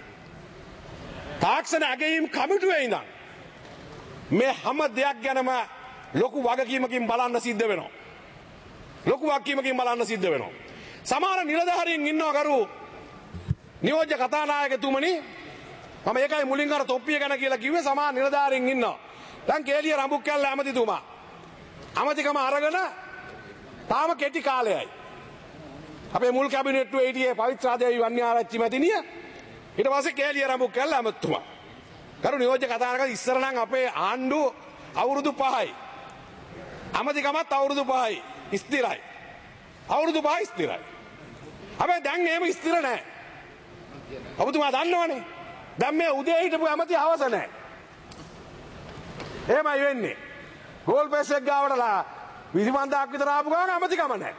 තාක්ෂණ අගයීම් කමිටුවේ ඉඳන් මේ හැම දෙයක් ගැනම ලොකු වගකීමකින් බලන්න සිද්ධ වෙනවා. ලොකු වගකීමකින් බලන්න සිද්ධ වෙනවා. සමහර නිලධාරීන් ඉන්නවා කරු නියෝජ්‍ය කතානායකතුමනි මම ඒකයි මුලින් අර තොප්පිය ගැන කියලා කිව්වේ සමාන නිලධාරීන් ඉන්නවා. දැන් කේලිය රඹුක්කැල්ල ඇමතිතුමා. අමතිකම අරගෙන තාම කෙටි කාලයයි. අපේ මුල් කැබිනට්ටුවේ හිටියේ පවිත්‍රාදේවි වන්‍යාරච්චි මැතිණිය. ඊට පස්සේ කේලිය රඹුක්කැල්ල ඇමතිතුමා. කරු නියෝජ්‍ය කතානායක ඉස්සර නම් අපේ ආණ්ඩුව අවුරුදු පහයි. අමතිකමත් අවුරුදු පහයි ස්ථිරයි. අවුරුදු පහයි ස්ථිරයි. හැබැයි දැන් එහෙම ස්ථිර නැහැ. ඔබතුමා දන්නවනේ. දැන් මේ උදේ හිටපු ඇමති හවස නැහැ. එහෙමයි වෙන්නේ. ගෝල් පෙස් එක ගාවටලා විසිපන්දාක් විතර ආපු ගමන් ඇමතිකම නැහැ.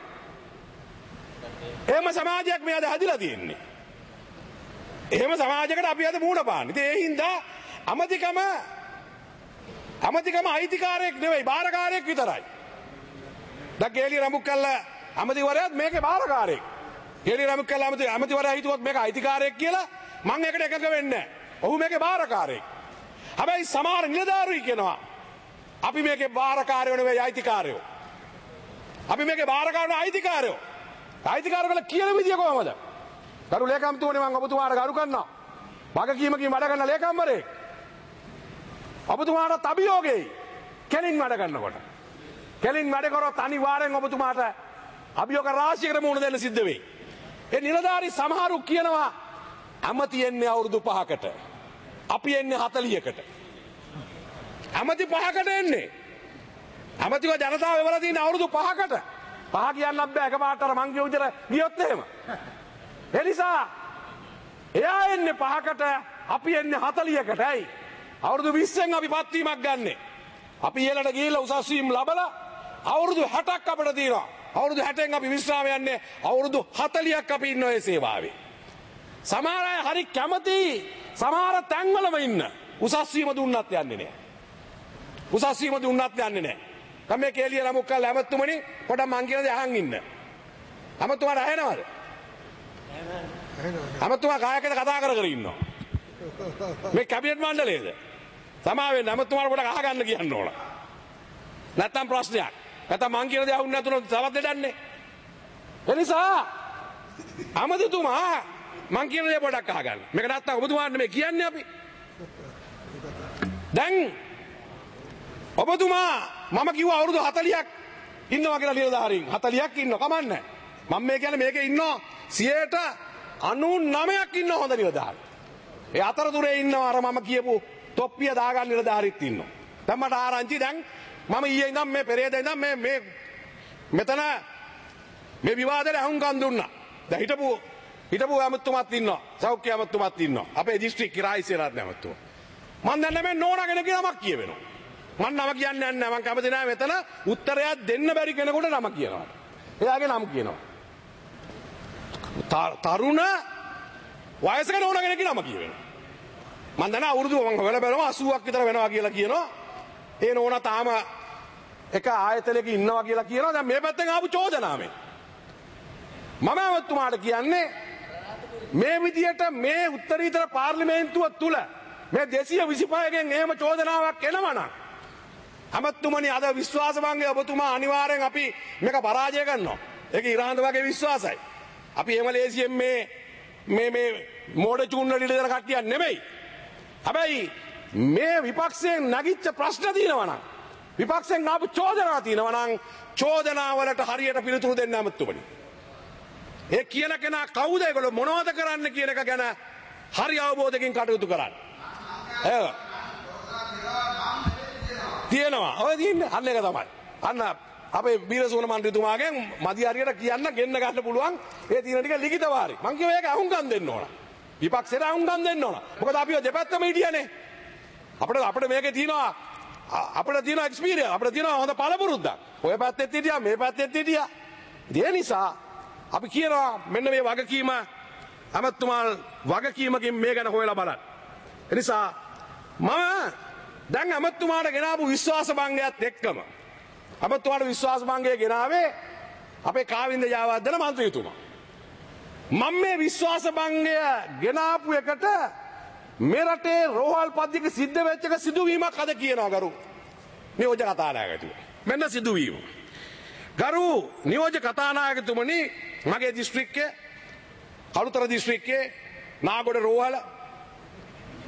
එහෙම සමාජයක් මේ අද හැදිලා තියෙන්නේ. එහෙම සමාජයකට අපි අද මූණ පාන්නේ. ඉතින් ඒ හින්දා අමතිකම අමතිකම අයිතිකාරයෙක් නෙවෙයි බාරකාරයෙක් විතරයි. දැන් කේලිය රඹුක්කැල්ල අමතිවරයාත් මේකේ බාරකාරයෙක්. කේලිය රඹුක්කැල්ල අමති අමතිවරයා හිතුවොත් මේක අයිතිකාරයෙක් කියලා මං එකට එකඟ වෙන්නේ නැහැ. ඔහු මේකේ බාරකාරයෙක්. හැබැයි සමහර නිලධාරීන් කියනවා අපි මේකේ බාරකාරයෝ නෙවෙයි අයිතිකාරයෝ. අපි මේකේ බාරකාරයෝ අයිතිකාරයෝ. අයිතිකාරයෝ කියන විදිය කොහමද? කරු ලේකම්තුමනි මම ඔබතුමාට ගරු කරනවා. වගකීමකින් වැඩ කරන ලේකම්වරයෙක්. ඔබතුමාට අභියෝගයයි කෙලින් වැඩ කරනකොට. කෙලින් වැඩ කරොත් අනිවාර්යෙන් ඔබතුමාට අභියෝග රාශියකට මුහුණ දෙන්න සිද්ධ වෙයි. ඒ නිලධාරී සමහරු කියනවා ඇමති එන්නේ අවුරුදු පහකට. අපි එන්නේ හතළිහකට. ඇමති පහකට එන්නේ. ඇමතිව ජනතාව එවලා තියෙන අවුරුදු පහකට. පහ කියන්නත් බෑ එකපාරට අර මං කියු විදිහට ගියොත් එහෙම. ඒ නිසා එයා එන්නේ පහකට අපි එන්නේ හතළිහකටයි. අවුරුදු විස්සෙන් අපි පත්වීමක් ගන්නෙ. අපි ඊළඟට ගිහිල්ලා උසස් වීම ලබලා අවුරුදු හැටක් අපිට තියෙනවා. අවුරුදු හැටෙන් අපි විශ්‍රාම යන්නේ අවුරුදු හතළිහක් අපි ඉන්න ඔය සේවාවේ. සමහර අය හරි කැමති සමහර තැන්වලම ඉන්න. උසස් වීම දුන්නත් යන්නේ නැහැ. උසස් වීම දුන්නත් යන්නේ නැහැ. දැන් මේ කේලිය රඹුක්කැල්ල ඇමතුමනි පොඩක් මං කියන දේ අහන් ඉන්න. ඇමතුමාට ඇහෙනවද? ඇමතුමා කායකද කතා කර කර ඉන්නවා. මේ කැබිනට් මණ්ඩලයේද? සමාවෙන්න ඇමතුමාට පොඩක් අහගන්න කියන්න ඕන. නැත්තම් ප්‍රශ්නයක්. නැත්තම් මං කියන දේ අහුන්නේ නැතුනොත් තවත් දෙඩන්නේ. ඒ නිසා ඇමතුමා මං කියන දේ පොඩක් අහගන්න. මේක නැත්තම් ඔබතුමාට මේ කියන්නේ අපි. දැන් ඔබතුමා මම කිව්වා අවුරුදු හතළිහක් ඉන්නවා කියලා නිලධාරීන් හතළිහක් ඉන්නවා කමන්නේ. මම මේ කියන්නේ මේකේ ඉන්නවා සියයට අනූනවයක් ඉන්නවා හොඳ නිලධාරීන්. ඒ අතරතුරේ ඉන්නවා අර මම කියපු තොප්පිය දාගන්න නිලධාරීත් ඉන්නවා. දැන් මට ආරංචි දැන් මම ඊයේ ඉඳන් මේ පෙරේද ඉඳන් මේ මේ මෙතන මේ විවාදයට අහුම්කම් දුන්නා. දැන් හිටපු හිටපු ඇමතුමාත් ඉන්නවා. සෞඛ්‍ය ඇමතුමාත් ඉන්නවා. අපේ දිස්ත්‍රික් කිරායිසේරත් ඇමතුමා. මම දැන් මේ නෝනාගෙන නමක් කියවෙනවා. මම නම කියන්නේ නැහැ. මම කැමති නැහැ මෙතන උත්තරයක් දෙන්න බැරි කෙනෙකුට නම කියනවා. එයාගේ නම කියනවා. තරුණ වයසක නෝනා කෙනෙක්ගේ නම කියවෙනවා. මම දන්නා අවුරුදු මම හොයලා බලනවා අසූවක් විතර වෙනවා කියලා කියනවා. ඒ නෝනා තාම එක ආයතනයක ඉන්නවා කියලා කියනවා. දැන් මේ පැත්තෙන් ආපු චෝදනාවෙන් මම අවතුමාට කියන්නේ මේ විදියට මේ උත්තරීතර පාර්ලිමේන්තුව තුල මේ දෙසිය විසිපහකින් එහෙම චෝදනාවක් එනවා නම් අමතුමනි අද විශ්වාසභංගය ඔබතුමා අනිවාර්යෙන් අපි මේක පරාජය කරනවා. ඒක ඉරහඳ වගේ විශ්වාසයි. අපි එහෙම ලේසියෙන් මේ මේ මේ මෝඩ චූන්න ඩිල දෙන කට්ටියක් නෙමෙයි. හැබැයි මේ විපක්ෂයෙන් නැගිච්ච ප්‍රශ්න තියෙනවා නම් විපක්ෂයෙන් ආපු චෝදනා තියෙනවා නම් චෝදනා වලට හරියට පිළිතුරු දෙන්න අමතුමනි. ඒ කියන කෙනා කවුද ඒගොල්ලෝ මොනවද කරන්න කියන එක ගැන හරි අවබෝධයකින් කටයුතු කරන්න. ඒ තියෙනවා. ඔය තියෙන්නේ අන්න එක තමයි. අන්න අපේ බීරසෝන මන්ත්‍රීතුමාගෙන් මදි හරියට කියන්න ගෙන්න ගන්න පුළුවන් ඒ තියෙන ටික ලිඛිත වාරි. මං කියුවා ඒක අහුම්කම් දෙන්න ඕන. විපක්ෂයට අහුම්කම් දෙන්න ඕන. මොකද අපි ඔය දෙපැත්තම හිටියනේ. අපිට අපිට මේකේ තියෙනවා අපිට තියෙනවා එක්ස්පීරියන්ස්. අපිට තියෙනවා හොඳ පළපුරුද්දක්. ඔය පැත්තෙත් හිටියා මේ පැත්තෙත් හිටියා. ඒ නිසා අපි කියනවා මෙන්න මේ වගකීම අමතුමා වගකීමකින් මේ ගැන හොයලා බලන්න. ඒ නිසා මම දැන් අමතුමාට ගෙනාවු විශ්වාස භංගයත් එක්කම අමතුමාට විශ්වාස භංගය ගෙනාවේ අපේ කාවින්ද ජයවර්ධන මන්ත්‍රීතුමා. මම මේ විශ්වාස භංගය ගෙනාපු එකට මේ රටේ රෝහල් පද්ධතියක සිද්ධ වෙච්ච එක සිදුවීමක් අද කියනවා ගරු නියෝජ්‍ය කතානායකතුමනි. මෙන්න සිදුවීම. ගරු නියෝජ්‍ය කතානායකතුමනි මගේ දිස්ත්‍රික්කයේ කළුතර දිස්ත්‍රික්කයේ නාගොඩ රෝහල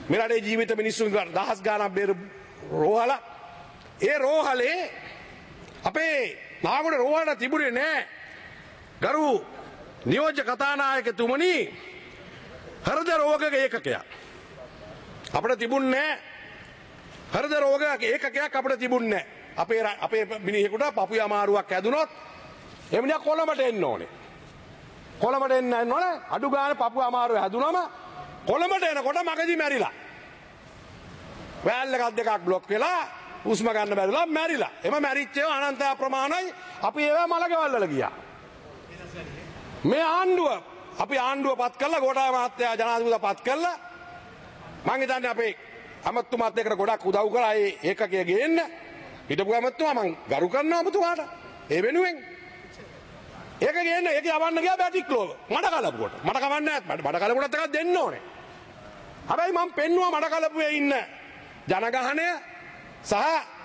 මේ රටේ ජීවිත මිනිස්සුන් දහස් ගාණක් බේර රෝහල. ඒ රෝහලේ අපේ නාගොඩ රෝහලට තිබුණේ නැහැ ගරු නියෝජ්‍ය කතානායකතුමනි හෘද රෝගක ඒකකයක්. අපිට තිබුණේ හෘද රෝග ඒකකයක් අපිට තිබුණේ නැහැ. අපේ අපේ මිනිහෙකුට පපුවේ අමාරුවක් හැදුනොත් එමුණියා කොළඹට එන්න ඕනේ. කොළඹට එන්න ඕනේ. අඩු ගානේ පපුවේ අමාරුව හැදුනම කොළඹට එනකොට මගදී මැරිලා. වැල් එකක් දෙකක් બ્લોක් වෙලා උස්ම ගන්න බැරිලා මැරිලා. එම මැරිච්ච ඒවා අනන්ත ප්‍රමාණයි. අපි ඒවා මලකවල් වල ගියා. මේ ආණ්ඩුව අපි ආණ්ඩුව පත් කළා ගෝඨාභය මහත්තයා ජනාධිපතිතුමා පත් කළා. මං හිතන්නේ අපේ අමතුමාත් එක්ක ගොඩක් උදව් කරා ඒ ඒකකය ගේන්න. හිටපු අමතුමා මං ගරු කරනවා අමතුමාට. ඒ වෙනුවෙන් ඒක ගේන්න ඒක යවන්න ගියා බැටික්ලෝව. මඩ කලපුවට. මට කවන්නේ නැහැ. මඩ කලපුවටත් එකක් දෙන්න ඕනේ. හැබැයි මං පෙන්නුවා මඩ කලපුවේ ඉන්න ජනගහනය සහ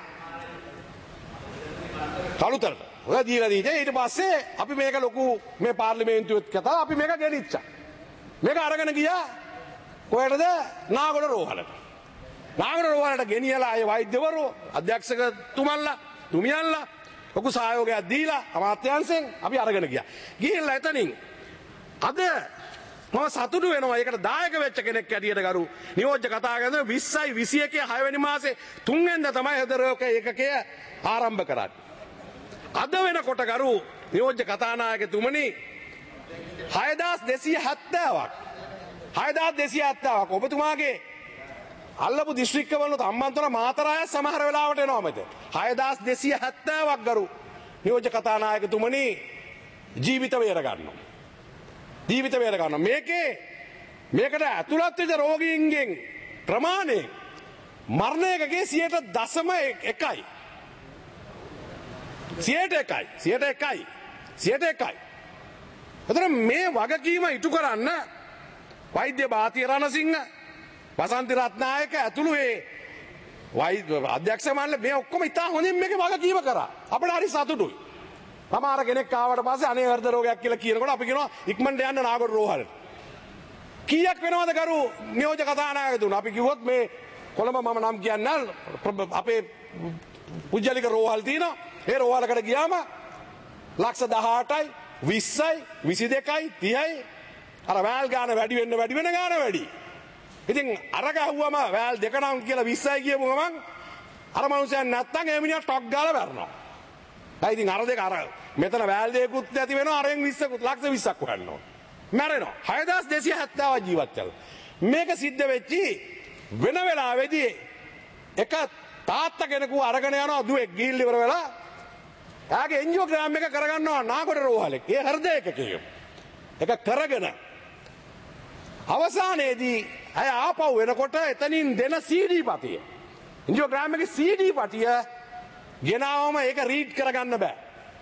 කළුතරට. ඔය දීලා දීලා ඊට පස්සේ අපි මේක ලොකු මේ පාර්ලිමේන්තුවෙත් කතා අපි මේක ගෙනිච්චා. මේක අරගෙන ගියා කොහෙටද? නාගොඩ රෝහලට. නාගොඩ රෝහලට ගෙනියලා ඒ වෛද්‍යවරු අධ්‍යක්ෂකතුමන්ලා තුමියන්ලා ලොකු සහයෝගයක් දීලා අමාත්‍යාංශයෙන් අපි අරගෙන ගියා. ගිහිල්ලා එතනින් අද මම සතුටු වෙනවා ඒකට දායක වෙච්ච කෙනෙක් ඇටියට ගරු නියෝජ්‍ය කතා කරන විස්සයි විසියකේ හය වෙනි මාසේ තුන් වෙනිදා තමයි හෘද රෝග ඒකකය ආරම්භ කරන්නේ. අද වෙනකොට ගරු නියෝජ්‍ය කතානායකතුමනි හයදාස් දෙසිය හැත්තෑවක් හයදාස් දෙසිය හැත්තෑවක් ඔබතුමාගේ අල්ලපු දිස්ත්‍රික්කවලට අම්බන්තොට මාතරාය සමහර වෙලාවට එනවා මෙතන. හයදාස් දෙසිය හැත්තෑවක් ගරු නියෝජ්‍ය කතානායකතුමනි ජීවිත බේර ගන්නවා. ජීවිත බේර ගන්නවා. මේකේ මේකට ඇතුළත් වෙච්ච රෝගීන්ගෙන් ප්‍රමාණය මරණයකගේ සියයට දශම එකයි. සියයට එකයි. සියයට එකයි. සියයට එකයි. එතන මේ වගකීම ඉටු කරන්න වෛද්‍ය භාතිය රණසිංහ වසන්ති රත්නායක ඇතුළු ඒ වෛද්‍ය අධ්‍යක්ෂ මණ්ඩල මේ ඔක්කොම ඉතා හොඳින් මේක වගකීම කරා. අපිට හරි සතුටුයි. සමහර කෙනෙක් ආවට පස්සේ අනේ හෘද රෝගයක් කියලා කියනකොට අපි කියනවා ඉක්මනට යන්න නාගොඩ රෝහලට. කීයක් වෙනවද ගරු නියෝජ්‍ය කතානායකතුමා? අපි කිව්වොත් මේ කොළඹ මම නම් කියන්න අපේ පුජ්‍යලික රෝහල් තියෙනවා. ඒ රෝහලකට ගියාම ලක්ෂ දහඅටයි විස්සයි විසි දෙකයි තිහයි අර වැල් ගාන වැඩි වෙන්න වැඩි වෙන ගාන වැඩි. ඉතින් අර ගහුවම වැල් දෙක නම් කියලා විස්සයි කියපු ගමන් අර මනුස්සයන් නැත්තම් ඒ මිනිහා ටොක් ගාලා මැරෙනවා. ඒ ඉතින් අර දෙක අර මෙතන වැල් දෙකකුත් නැති වෙනවා අරෙන් විස්සකුත් ලක්ෂ විස්සක් හොයන්න ඕන. මැරෙනවා. හයදාස් දෙසිය හැත්තෑවක් ජීවත් වෙලා. මේක සිද්ධ වෙච්චි වෙන වෙලාවෙදී එක තාත්තා කෙනෙකු අරගෙන යනවා දුවෙක් ගිහිල්ලා ඉවර වෙලා එයාගේ එන්ජියෝග්‍රෑම් එක කරගන්නවා නාගොඩ රෝහලේ. ඒ හෘද ඒකකය. ඒක කරගෙන අවසානයේදී අය ආපහු වෙනකොට එතනින් දෙන සී ඩී පටිය එන්ජියෝග්‍රෑම් එකේ සී ඩී පටිය ගෙනාවම ඒක රීඩ් කරගන්න බෑ.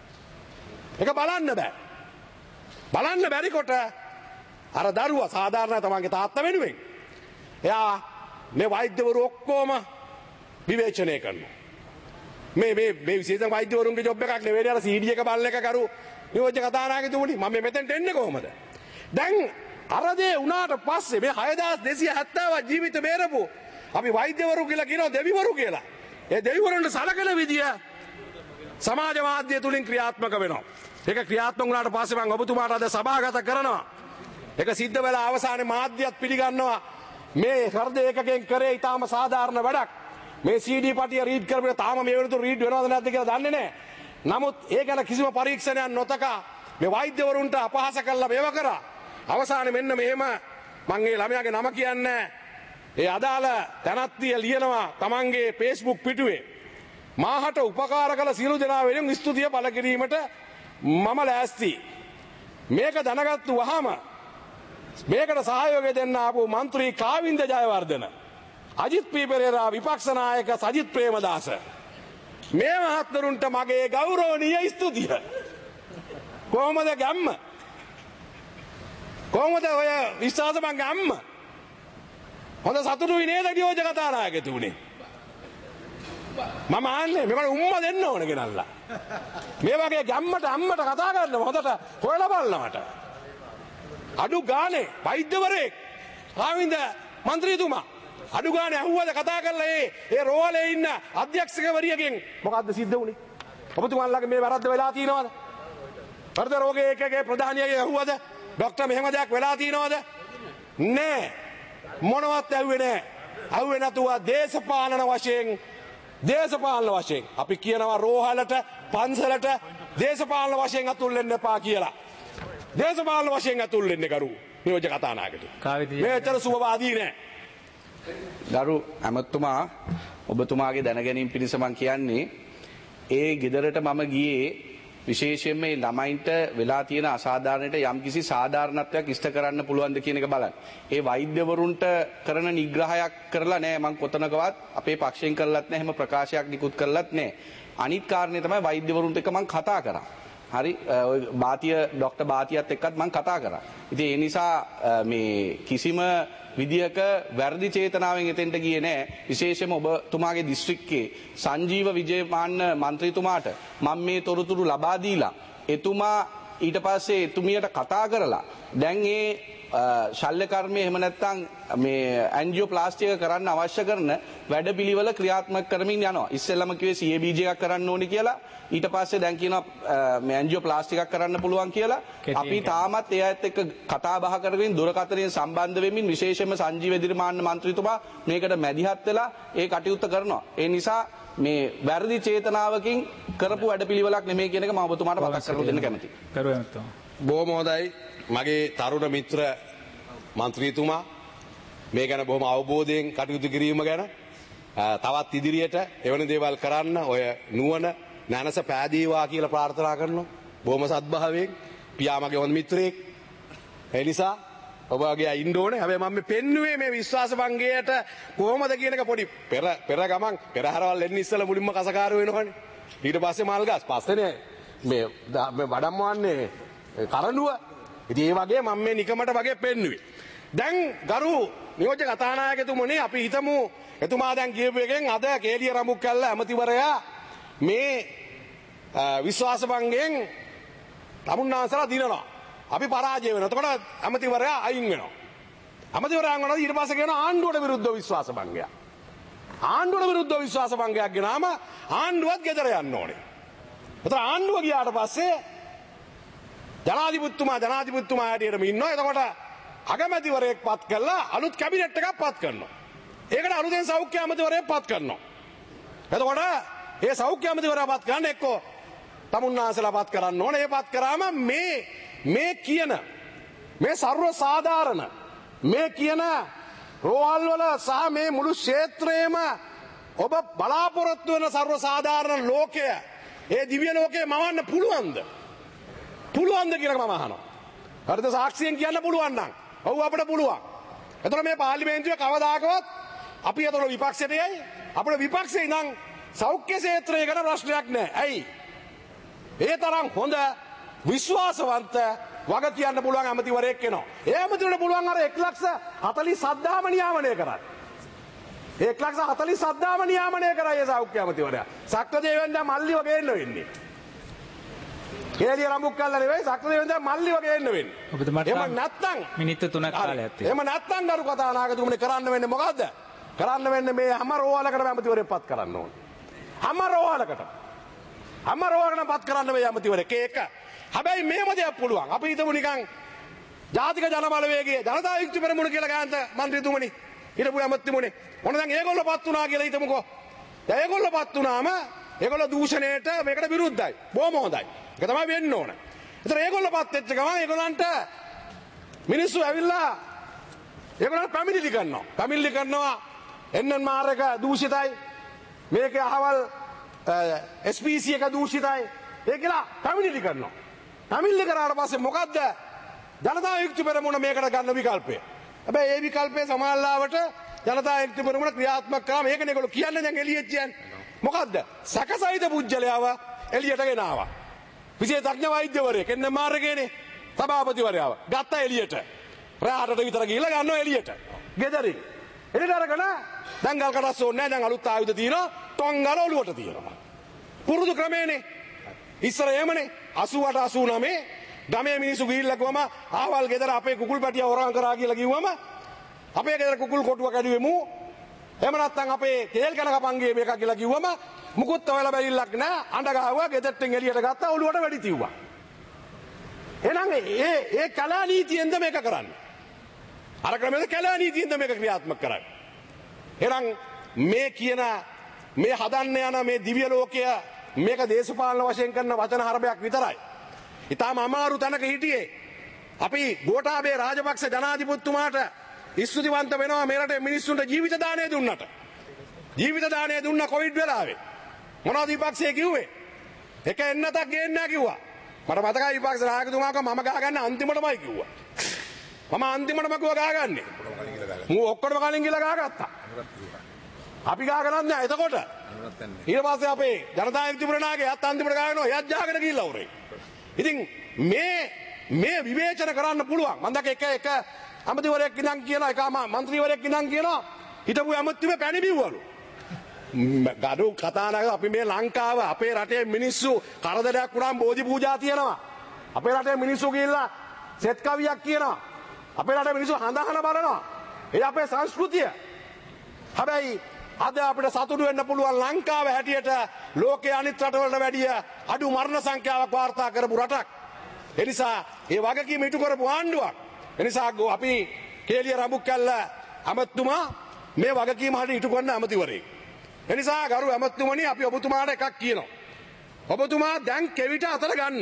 ඒක බලන්න බෑ. බලන්න බැරි කොට අර දරුවා සාධාරණ තමන්ගේ තාත්තා වෙනුවෙන් එයා මේ වෛද්‍යවරු ඔක්කොම විවේචනය කරනවා. මේ මේ මේ විශේෂ වෛද්‍යවරුන්ගේ ජොබ් එකක් නෙවෙයි අර සී ඩී එක බලන එක කරු නියෝජ්‍ය කතානායකතුමනි මම මෙතෙන්ට එන්නේ කොහමද? දැන් අර දේ වුණාට පස්සේ මේ හයදාස් දෙසිය හැත්තෑවක් ජීවිත බේරපු අපි වෛද්‍යවරු කියලා කියනවා දෙවිවරු කියලා. ඒ දෙවිවරුන්ට සලකන විදිය සමාජ මාධ්‍ය තුලින් ක්‍රියාත්මක වෙනවා. ඒක ක්‍රියාත්මක වුණාට පස්සේ මම ඔබතුමාට අද සභාගත කරනවා. ඒක සිද්ධ වෙලා අවසානයේ මාධ්‍යත් පිළිගන්නවා මේ හෘද ඒකකෙන් කරේ ඊටාම සාධාරණ වැඩක්. මේ සී ඩී පටිය රීඩ් කරපුවා තාම මේ වෙනතුරු රීඩ් වෙනවද නැද්ද කියලා දන්නේ නැහැ. නමුත් ඒ ගැන කිසිම පරීක්ෂණයක් නොතකා මේ වෛද්‍යවරුන්ට අපහාස කළා මේව කරා. අවසානයේ මෙන්න මෙහෙම මම ඒ ළමයාගේ නම කියන්නේ ඒ අදාළ තැනත්තිය ලියනවා තමන්ගේ Facebook පිටුවේ මාහට උපකාර කළ සියලු දෙනා වෙනුවෙන් ස්තුතිය පළ කිරීමට මම ලෑස්ති. මේක දැනගත්තු වහම මේකට සහයෝගය දෙන්න ආපු മന്ത്രി කාවින්ද ජයවර්ධන අජිත් පී පෙරේරා විපක්ෂ නායක සජිත් ප්‍රේමදාස මේ මහත්වරුන්ට මගේ ගෞරවනීය ස්තුතිය. කොහොමද ගම්ම? කොහොමද ඔය විශ්වාස මං ගම්ම? හොඳ සතුටුයි නේද නියෝජ්‍ය කතානායකතුමනි? මම ආන්නේ මේකට උම්ම දෙන්න ඕන ගෙනල්ලා. මේ වගේ ගම්මට අම්මට කතා කරන්න හොඳට හොයලා බලනවට. අඩු ගානේ වෛද්‍යවරයෙක් ආවින්ද മന്ത്രിතුමා අඩු ගානේ අහුවද කතා කරලා ඒ ඒ රෝවලේ ඉන්න අධ්‍යක්ෂකවරියගෙන් මොකද්ද සිද්ධ වුනේ? ඔබතුමාලගේ මේ වැරද්ද වෙලා තියෙනවද? වර්ධ රෝගයේ එකගේ ප්‍රධානියගේ අහුවද? ડોක්ටර් මෙහෙම දෙයක් වෙලා තියෙනවද? නෑ. මොනවත් ඇහුවේ නෑ. ඇහුවේ නැතුව දේශපාලන වශයෙන් දේශපාලන වශයෙන් අපි කියනවා රෝහලට පන්සලට දේශපාලන වශයෙන් අතුල් වෙන්න එපා කියලා. දේශපාලන වශයෙන් අතුල් වෙන්න කරු නියෝජ්‍ය කතානායකතුමා. මේතර සුබවාදී නෑ. ගරු ඇමතුමා ඔබතුමාගේ දැනගැනීම පිණිස මම කියන්නේ ඒ ගෙදරට මම ගියේ විශේෂයෙන්ම මේ ළමයින්ට වෙලා තියෙන අසාධාරණයට යම්කිසි සාධාරණත්වයක් ඉෂ්ට කරන්න පුළුවන්ද කියන එක බලන්න. ඒ වෛද්‍යවරුන්ට කරන නිග්‍රහයක් කරලා නෑ මම කොතනකවත් අපේ පක්ෂයෙන් කරලත් නෑ එහෙම ප්‍රකාශයක් නිකුත් කරලත් නෑ. අනිත් කාරණේ තමයි වෛද්‍යවරුන්ට එක්ක මම කතා කරා. හරි ඔය බාතිය ડોක්ටර් බාතියත් එක්කත් මම කතා කරා. ඉතින් ඒ නිසා මේ කිසිම විදියක වැරදි චේතනාවෙන් එතෙන්ට ගියේ නෑ. විශේෂයෙන්ම ඔබතුමාගේ දිස්ත්‍රික්කයේ සංජීව විජේමාන්න මන්ත්‍රීතුමාට මම මේ තොරතුරු ලබා දීලා එතුමා ඊට පස්සේ එතුමියට කතා කරලා දැන් ඒ ශල්‍ය කර්මය එහෙම නැත්නම් මේ ඇන්ජියෝප්ලාස්ටි එක කරන්න අවශ්‍ය කරන වැඩපිළිවෙල ක්‍රියාත්මක කරමින් යනවා. ඉස්සෙල්ලම කිව්වේ සී ඒ බී ජී එකක් කරන්න ඕනි කියලා. ඊට පස්සේ දැන් කියනවා මේ ඇන්ජියෝප්ලාස්ටි එකක් කරන්න පුළුවන් කියලා. අපි තාමත් ඒ අයත් එක්ක කතා බහ කරමින් දුරකථනයෙන් සම්බන්ධ වෙමින් විශේෂයෙන්ම සංජීව දිරිමාන්න මන්ත්‍රීතුමා මේකට මැදිහත් වෙලා ඒ කටයුත්ත කරනවා. ඒ නිසා මේ වැරදි චේතනාවකින් කරපු වැඩපිළිවෙලක් නෙමෙයි කියන එක මම ඔබතුමාට මතක් කරලා දෙන්න කැමතියි. කරුවෙමතුමා. බොහොම හොඳයි. මගේ තරුණ මිත්‍ර මන්ත්‍රීතුමා මේ ගැන බොහොම අවබෝධයෙන් කටයුතු කිරීම ගැන තවත් ඉදිරියට එවැනි දේවල් කරන්න ඔය නුවණ නැනස පෑදීවා කියලා ප්‍රාර්ථනා කරනවා. බොහොම සත්භාවයෙන් පියා මගේ හොඳ මිත්‍රයෙක්. ඒ නිසා ඔබ වගේ අය ඉන්න ඕනේ. හැබැයි මම මේ පෙන්නුවේ මේ විශ්වාස භංගයට කොහොමද කියන එක පොඩි පෙර පෙර ගමන් පෙරහැරවල් එන්න ඉස්සලා මුලින්ම කසකාරයෝ වෙනවනේ. ඊට පස්සේ මල්ගස් පස්සේනේ මේ මේ වඩම්මවන්නේ කරඬුව. ඉතින් ඒ වගේ මම මේ නිකමට වගේ පෙන්නුවේ. දැන් ගරු නියෝජ්‍ය කතානායකතුමනි අපි හිතමු එතුමා දැන් කියපු එකෙන් අද කේලිය රඹුක්කැල්ල ඇමතිවරයා මේ විශ්වාස භංගයෙන් තමුන්නාන්සලා දිනනවා. අපි පරාජය වෙනවා. එතකොට ඇමතිවරයා අයින් වෙනවා. ඇමතිවරයා අයින් වෙනවා ඊට පස්සේ කියනවා ආණ්ඩුවට විරුද්ධව විශ්වාස භංගයක්. ආණ්ඩුවට විරුද්ධව විශ්වාස භංගයක් ගෙනාම ආණ්ඩුවත් ගෙදර යන්න ඕනේ. එතකොට ආණ්ඩුව ගියාට පස්සේ ජනාධිපතිතුමා ජනාධිපතිතුමා හැටියටම ඉන්නවා. එතකොට අගමැතිවරයෙක් පත් කළා අලුත් කැබිනට් එකක් පත් කරනවා. ඒකට අලුතෙන් සෞඛ්‍ය අමාත්‍යවරයෙක් පත් කරනවා. එතකොට ඒ සෞඛ්‍ය අමාත්‍යවරයා පත් කරන්නේ එක්කෝ තමුන්නාන්සලා පත් කරන්න ඕනේ. ඒ පත් කරාම මේ මේ කියන මේ සර්ව සාධාරණ මේ කියන රෝහල් වල සහ මේ මුළු ක්ෂේත්‍රයේම ඔබ බලාපොරොත්තු වෙන සර්ව සාධාරණ ලෝකය ඒ දිව්‍ය ලෝකේ මවන්න පුළුවන්ද? පුළුවන්ද කියලා මම අහනවා. හරිද? සාක්ෂියෙන් කියන්න පුළුවන් නම්. ඔව් අපිට පුළුවන්. එතකොට මේ පාර්ලිමේන්තුවේ කවදාකවත් අපි එතකොට විපක්ෂයට යයි. අපේ විපක්ෂේ ඉඳන් සෞඛ්‍ය ක්ෂේත්‍රය ගැන ප්‍රශ්නයක් නැහැ. ඇයි? ඒ තරම් හොඳ විශ්වාසවන්ත වග කියන්න පුළුවන් ඇමතිවරයෙක් එනවා. ඒ ඇමතිවරට පුළුවන් අර එක ලක්ෂ හතළිස් සද්ධාම නියාමනය කරන්න. එක ලක්ෂ හතළිස් සද්ධාම නියාමනය කරයි ඒ සෞඛ්‍ය ඇමතිවරයා. සක්‍රදේවෙන්දා මල්ලි වගේ එන්න වෙන්නේ. කේලිය රඹුක්කල්ල නෙවෙයි සක්‍රදේවෙන්දා මල්ලි වගේ එන්න වෙන්නේ. ඔබතුමාට එහෙම නැත්තම් මිනිත්තු තුනක් කාලයක් තියෙනවා. එහෙම නැත්තම් ගරු කතානායකතුමනි කරන්න වෙන්නේ මොකද්ද? කරන්න වෙන්නේ මේ හැම රෝහලකටම ඇමතිවරයෙක් පත් කරන්න ඕනේ. හැම රෝහලකට. හැම රෝහලකටම පත් කරන්න මේ ඇමතිවරයෙක් ඒක. හැබැයි මේව දෙයක් පුළුවන්. අපි හිතමු නිකන් ජාතික ජනබලවේගයේ ජනතා විමුක්ති පෙරමුණ කියලා ගාන්ත മന്ത്രിතුමනි හිටපු ඇමතිතුමනි. මොන දැන් ඒගොල්ලෝ පත් වුණා කියලා හිතමුකෝ. දැන් ඒගොල්ලෝ පත් වුණාම ඒගොල්ලෝ දූෂණයට මේකට විරුද්ධයි. බොහොම හොඳයි. ඒක තමයි වෙන්න ඕන. ඒතර ඒගොල්ලෝ පත් වෙච්ච ගමන් ඒගොල්ලන්ට මිනිස්සු ඇවිල්ලා ඒගොල්ලන්ට පැමිණිලි කරනවා. පැමිණිලි කරනවා එන් එන් මාර් එක දූෂිතයි. මේකේ අහවල් එස් පී සී එක දූෂිතයි. ඒ කියලා පැමිණිලි කරනවා. පැමිණිලි කරාට පස්සේ මොකද්ද ජනතා විමුක්ති පෙරමුණ මේකට ගන්න විකල්පය? හැබැයි ඒ විකල්පය සමාල්ලාවට ජනතා විමුක්ති පෙරමුණ ක්‍රියාත්මක කරාම ඒකනේ ඒගොල්ලෝ කියන්නේ දැන් එළියට කියන්නේ. මොකද්ද? සැකසහිත පුජ්‍යලයව එළියට ගෙනාවා. විශේෂඥ වෛද්‍යවරයෙක් එන් එම් ආර් එකේනේ සභාපතිවරයාව ගත්තා එළියට. රාහටට විතර ගිහිල්ලා ගන්නවා එළියට. ගෙදරින්. එළියට අරගෙන දැන් ගල් කටස් ඕනේ නැහැ. දැන් අලුත් ආයුධ තියෙනවා. ටොංගල ඔලුවට තියෙනවා. පුරුදු ක්‍රමේනේ. ඉස්සර එහෙමනේ අසූඅට අසූනවය ගමේ මිනිස්සු ගිහිල්ලා ගොම ආවල් ගෙදර අපේ කුකුල් පැටිය හොරන් කරා කියලා කිව්වම අපේ ගෙදර කුකුල් කොටුව කැඩුවෙමු එහෙම නැත්නම් අපේ තේල් කන කපංගේ මේක කියලා කිව්වම මුකුත් ඔයාලා බැරිලක් නෑ. අඬ ගහුවා ගෙදරටෙන් එළියට ගත්තා ඔළුවට වැඩි තියුවා. එහෙනම් ඒ ඒ කලා නීතියෙන්ද මේක කරන්නේ. අර ක්‍රමෙද කලා නීතියෙන්ද මේක ක්‍රියාත්මක කරන්නේ. එහෙනම් මේ කියන මේ හදන්න යන මේ දිව්‍ය ලෝකය මේක දේශපාලන වශයෙන් කරන වචන හරබයක් විතරයි. ඊටාම අමාරු තැනක හිටියේ අපි ගෝඨාභය රාජපක්ෂ ජනාධිපතිතුමාට ස්තුතිවන්ත වෙනවා මේ රටේ මිනිස්සුන්ට ජීවිත දාණය දුන්නට. ජීවිත දාණය දුන්න කොවිඩ් වෙලාවේ. මොනවද විපක්ෂයේ කිව්වේ? එක එන්නතක් ගේන්න නැහැ කිව්වා. මට මතකයි විපක්ෂ නායකතුමාක මම ගහගන්න අන්තිමටමයි කිව්වා. මම අන්තිමටම කිව්වා ගහගන්නේ. මූ ඔක්කොම කලින් ගිහලා ගහගත්තා. අපි ගහගනත් නෑ. එතකොට ඊට පස්සේ අපේ ජනතා විමුක්ති පුරනාගේ යත් අන්තිමට ගහනවා. එයත් ජාගෙන ගිහිල්ලා උරේ. ඉතින් මේ මේ විවේචන කරන්න පුළුවන්. මම දැක්ක එක එක අමතිවරයෙක් ඉඳන් කියනවා එක මන්ත්‍රීවරයෙක් ඉඳන් කියනවා හිටපු ඇමතිතුමේ පැණි බිව්වලු. ගඩු කතානායක අපි මේ ලංකාව අපේ රටේ මිනිස්සු කරදරයක් වුණාම බෝධි පූජා තියනවා. අපේ රටේ මිනිස්සු ගිහිල්ලා සෙත් කවියක් කියනවා. අපේ රටේ මිනිස්සු හඳහන බලනවා. ඒ අපේ සංස්කෘතිය. හැබැයි අද අපිට සතුටු වෙන්න පුළුවන් ලංකාව හැටියට ලෝකයේ අනිත් රටවලට වැඩිය අඩු මරණ සංඛ්‍යාවක් වාර්තා කරපු රටක්. ඒ නිසා ඒ වගකීම ඉටු කරපු ආණ්ඩුවක්. ඒ නිසා අපි කේලිය රඹුක්කැල්ල අමතුමා මේ වගකීම හරියට ඉටු කරන අමතිවරයෙක්. ඒ නිසා ගරු ඇමතුමනි අපි ඔබතුමාට එකක් කියනවා. ඔබතුමා දැන් කෙවිත අතර ගන්න.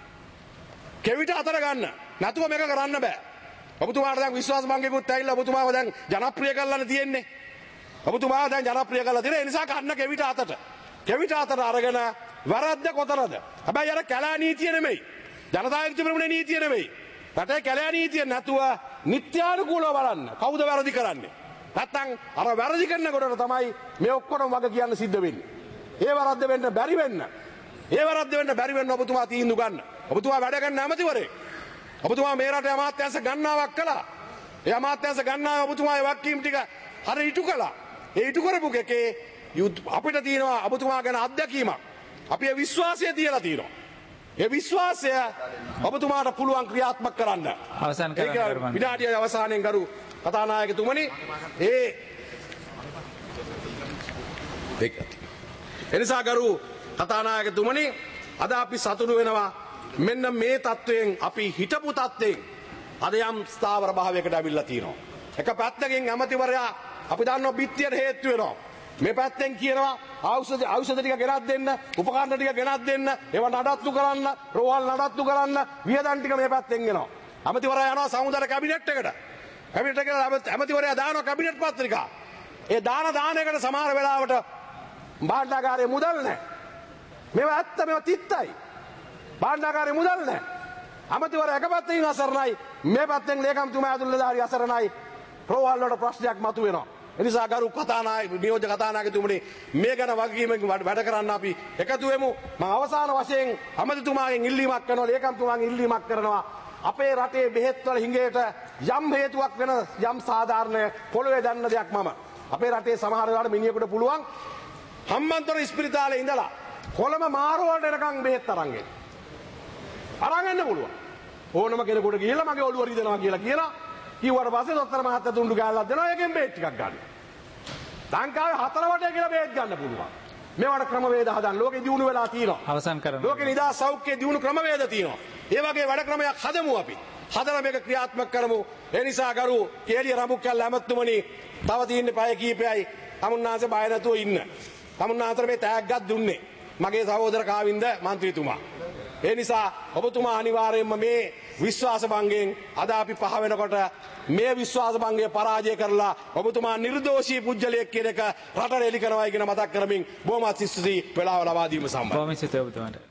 කෙවිත අතර ගන්න. නැතුව මේක කරන්න බෑ. ඔබතුමාට දැන් විශ්වාස භංගයකුත් ඇවිල්ලා ඔබතුමාව දැන් ජනප්‍රිය කරලානේ තියෙන්නේ. ඔබතුමාව දැන් ජනප්‍රිය කරලා තියෙන. ඒ නිසා ගන්න කෙවිත අතට. කෙවිත අතට අරගෙන වැරද්ද කොතනද? හැබැයි අර කැලෑ නීතිය නෙමෙයි. ජනතා විමුක්ති පෙරමුණේ නීතිය නෙමෙයි. රටේ කැලෑ නීතිය නැතුව නිත්‍යානුකූලව බලන්න. කවුද වැරදි කරන්නේ? නැත්තම් අර වැරදි කරනකොට තමයි මේ ඔක්කොම වග කියන්න සිද්ධ වෙන්නේ. ඒ වැරද්ද වෙන්න බැරි වෙන්න. ඒ වැරද්ද වෙන්න බැරි වෙන්න ඔබතුමා තීන්දුව ගන්න. ඔබතුමා වැඩ ගන්න ඇමතිවරයෙක්. ඔබතුමා මේ රටේ අමාත්‍යාංශ ගණනාවක් කළා. ඒ අමාත්‍යාංශ ගණනාව ඔබතුමාගේ වගකීම් ටික හර ඉටු කළා. ඒ ඉටු කරපු එකේ අපිට තියෙනවා ඔබතුමා ගැන අත්දැකීමක්. අපි ඒ විශ්වාසය තියලා තියෙනවා. ඒ විශ්වාසය ඔබතුමාට පුළුවන් ක්‍රියාත්මක කරන්න. අවසන් කරන්න. විනාඩිය අවසානයෙන් ගරු කතානායකතුමනි ඒ එනිසා ගරු කතානායකතුමනි අද අපි සතුටු වෙනවා මෙන්න මේ තත්වයෙන් අපි හිටපු තත්වයෙන් අද යම් ස්ථාවර භාවයකට අවිල්ලා තියෙනවා. එක පැත්තකින් ඇමතිවරයා අපි දන්නවා බිත්තියට හේතු වෙනවා. මේ පැත්තෙන් කියනවා ඖෂධ ඖෂධ ටික ගෙනත් දෙන්න, උපකරණ ටික ගෙනත් දෙන්න, ඒවා නඩත්තු කරන්න, රෝහල් නඩත්තු කරන්න, වියදම් ටික මේ පැත්තෙන් එනවා. ඇමතිවරයා යනවා සමුදාය කැබිනට් එකට. කැබිනට් එකට ඇමතිවරයා දානවා කැබිනට් පත්‍රිකා. ඒ දාන දානයකට සමහර වෙලාවට භාණ්ඩාගාරයේ මුදල් නැහැ. මේවා ඇත්ත මේවා තිත්තයි. භාණ්ඩාගාරයේ මුදල් නැහැ. ඇමතිවරයා එක පැත්තකින් අසරණයි, මේ පැත්තෙන් ලේකම්තුමා ඇතුළේදාරි අසරණයි. රෝහල් වල ප්‍රශ්නයක් මතුවෙනවා. එනිසා ගරු කතානායක නියෝජ්‍ය කතානායකතුමනි මේ ගැන වගකීමෙන් වැඩ කරන්න අපි එකතු වෙමු. මම අවසාන වශයෙන් අමතිතුමාගෙන් ඉල්ලීමක් කරනවා, ලේකම්තුමාගෙන් ඉල්ලීමක් කරනවා. අපේ රටේ බෙහෙත් වල හිඟයට යම් හේතුවක් වෙන යම් සාධාරණ පොළවේ දැන්න දෙයක් මම අපේ රටේ සමහර වෙලාවට මිනිහෙකුට පුළුවන් හම්බන්තොට ඉස්පිරිතාලේ ඉඳලා කොළඹ මාරුවට එනකන් බෙහෙත් අරන් එන්න. අරන් එන්න පුළුවන්. ඕනම කෙනෙකුට ගිහිල්ලා මගේ ඔළුව රිදෙනවා කියලා කියලා කිව්වට පස්සේ දොස්තර මහත්තයා තුන්ඩු ගාල්ලක් දෙනවා. ඒකෙන් බෙහෙත් ටිකක් ගන්න. ලංකාවේ හතර වටේ කියලා බෙහෙත් ගන්න පුළුවන්. මේවට ක්‍රමවේද හදන්න. ලෝකෙ දියුණු වෙලා තියෙනවා. අවසන් කරමු. ලෝකෙ නිදා සෞඛ්‍ය දියුණු ක්‍රමවේද තියෙනවා. ඒ වගේ වැඩ ක්‍රමයක් හදමු අපි. හදලා මේක ක්‍රියාත්මක කරමු. ඒ නිසා ගරු කේලිය රඹුක්කැල්ල ඇමතුමනි තව තියෙන්නේ පැය කීපයයි. තමුන්නාන්සේ බය නැතුව ඉන්න. තමුන්නාන්තර මේ තෑග්ගක් දුන්නේ මගේ සහෝදර කාවින්ද මන්ත්‍රීතුමා. ඒ නිසා ඔබතුමා අනිවාර්යයෙන්ම මේ විශ්වාස භංගයෙන් අද අපි පහ වෙනකොට මේ විශ්වාස භංගය පරාජය කරලා ඔබතුමා නිර්දෝෂී පුජ්‍යලයක් කියන එක රටට එලි කරනවායි කියන මතක් කරමින් බොහොමත් ස්තුතියි වෙලාව ලබා දීම සම්බන්ධව. බොහොම ස්තුතියි ඔබතුමාට.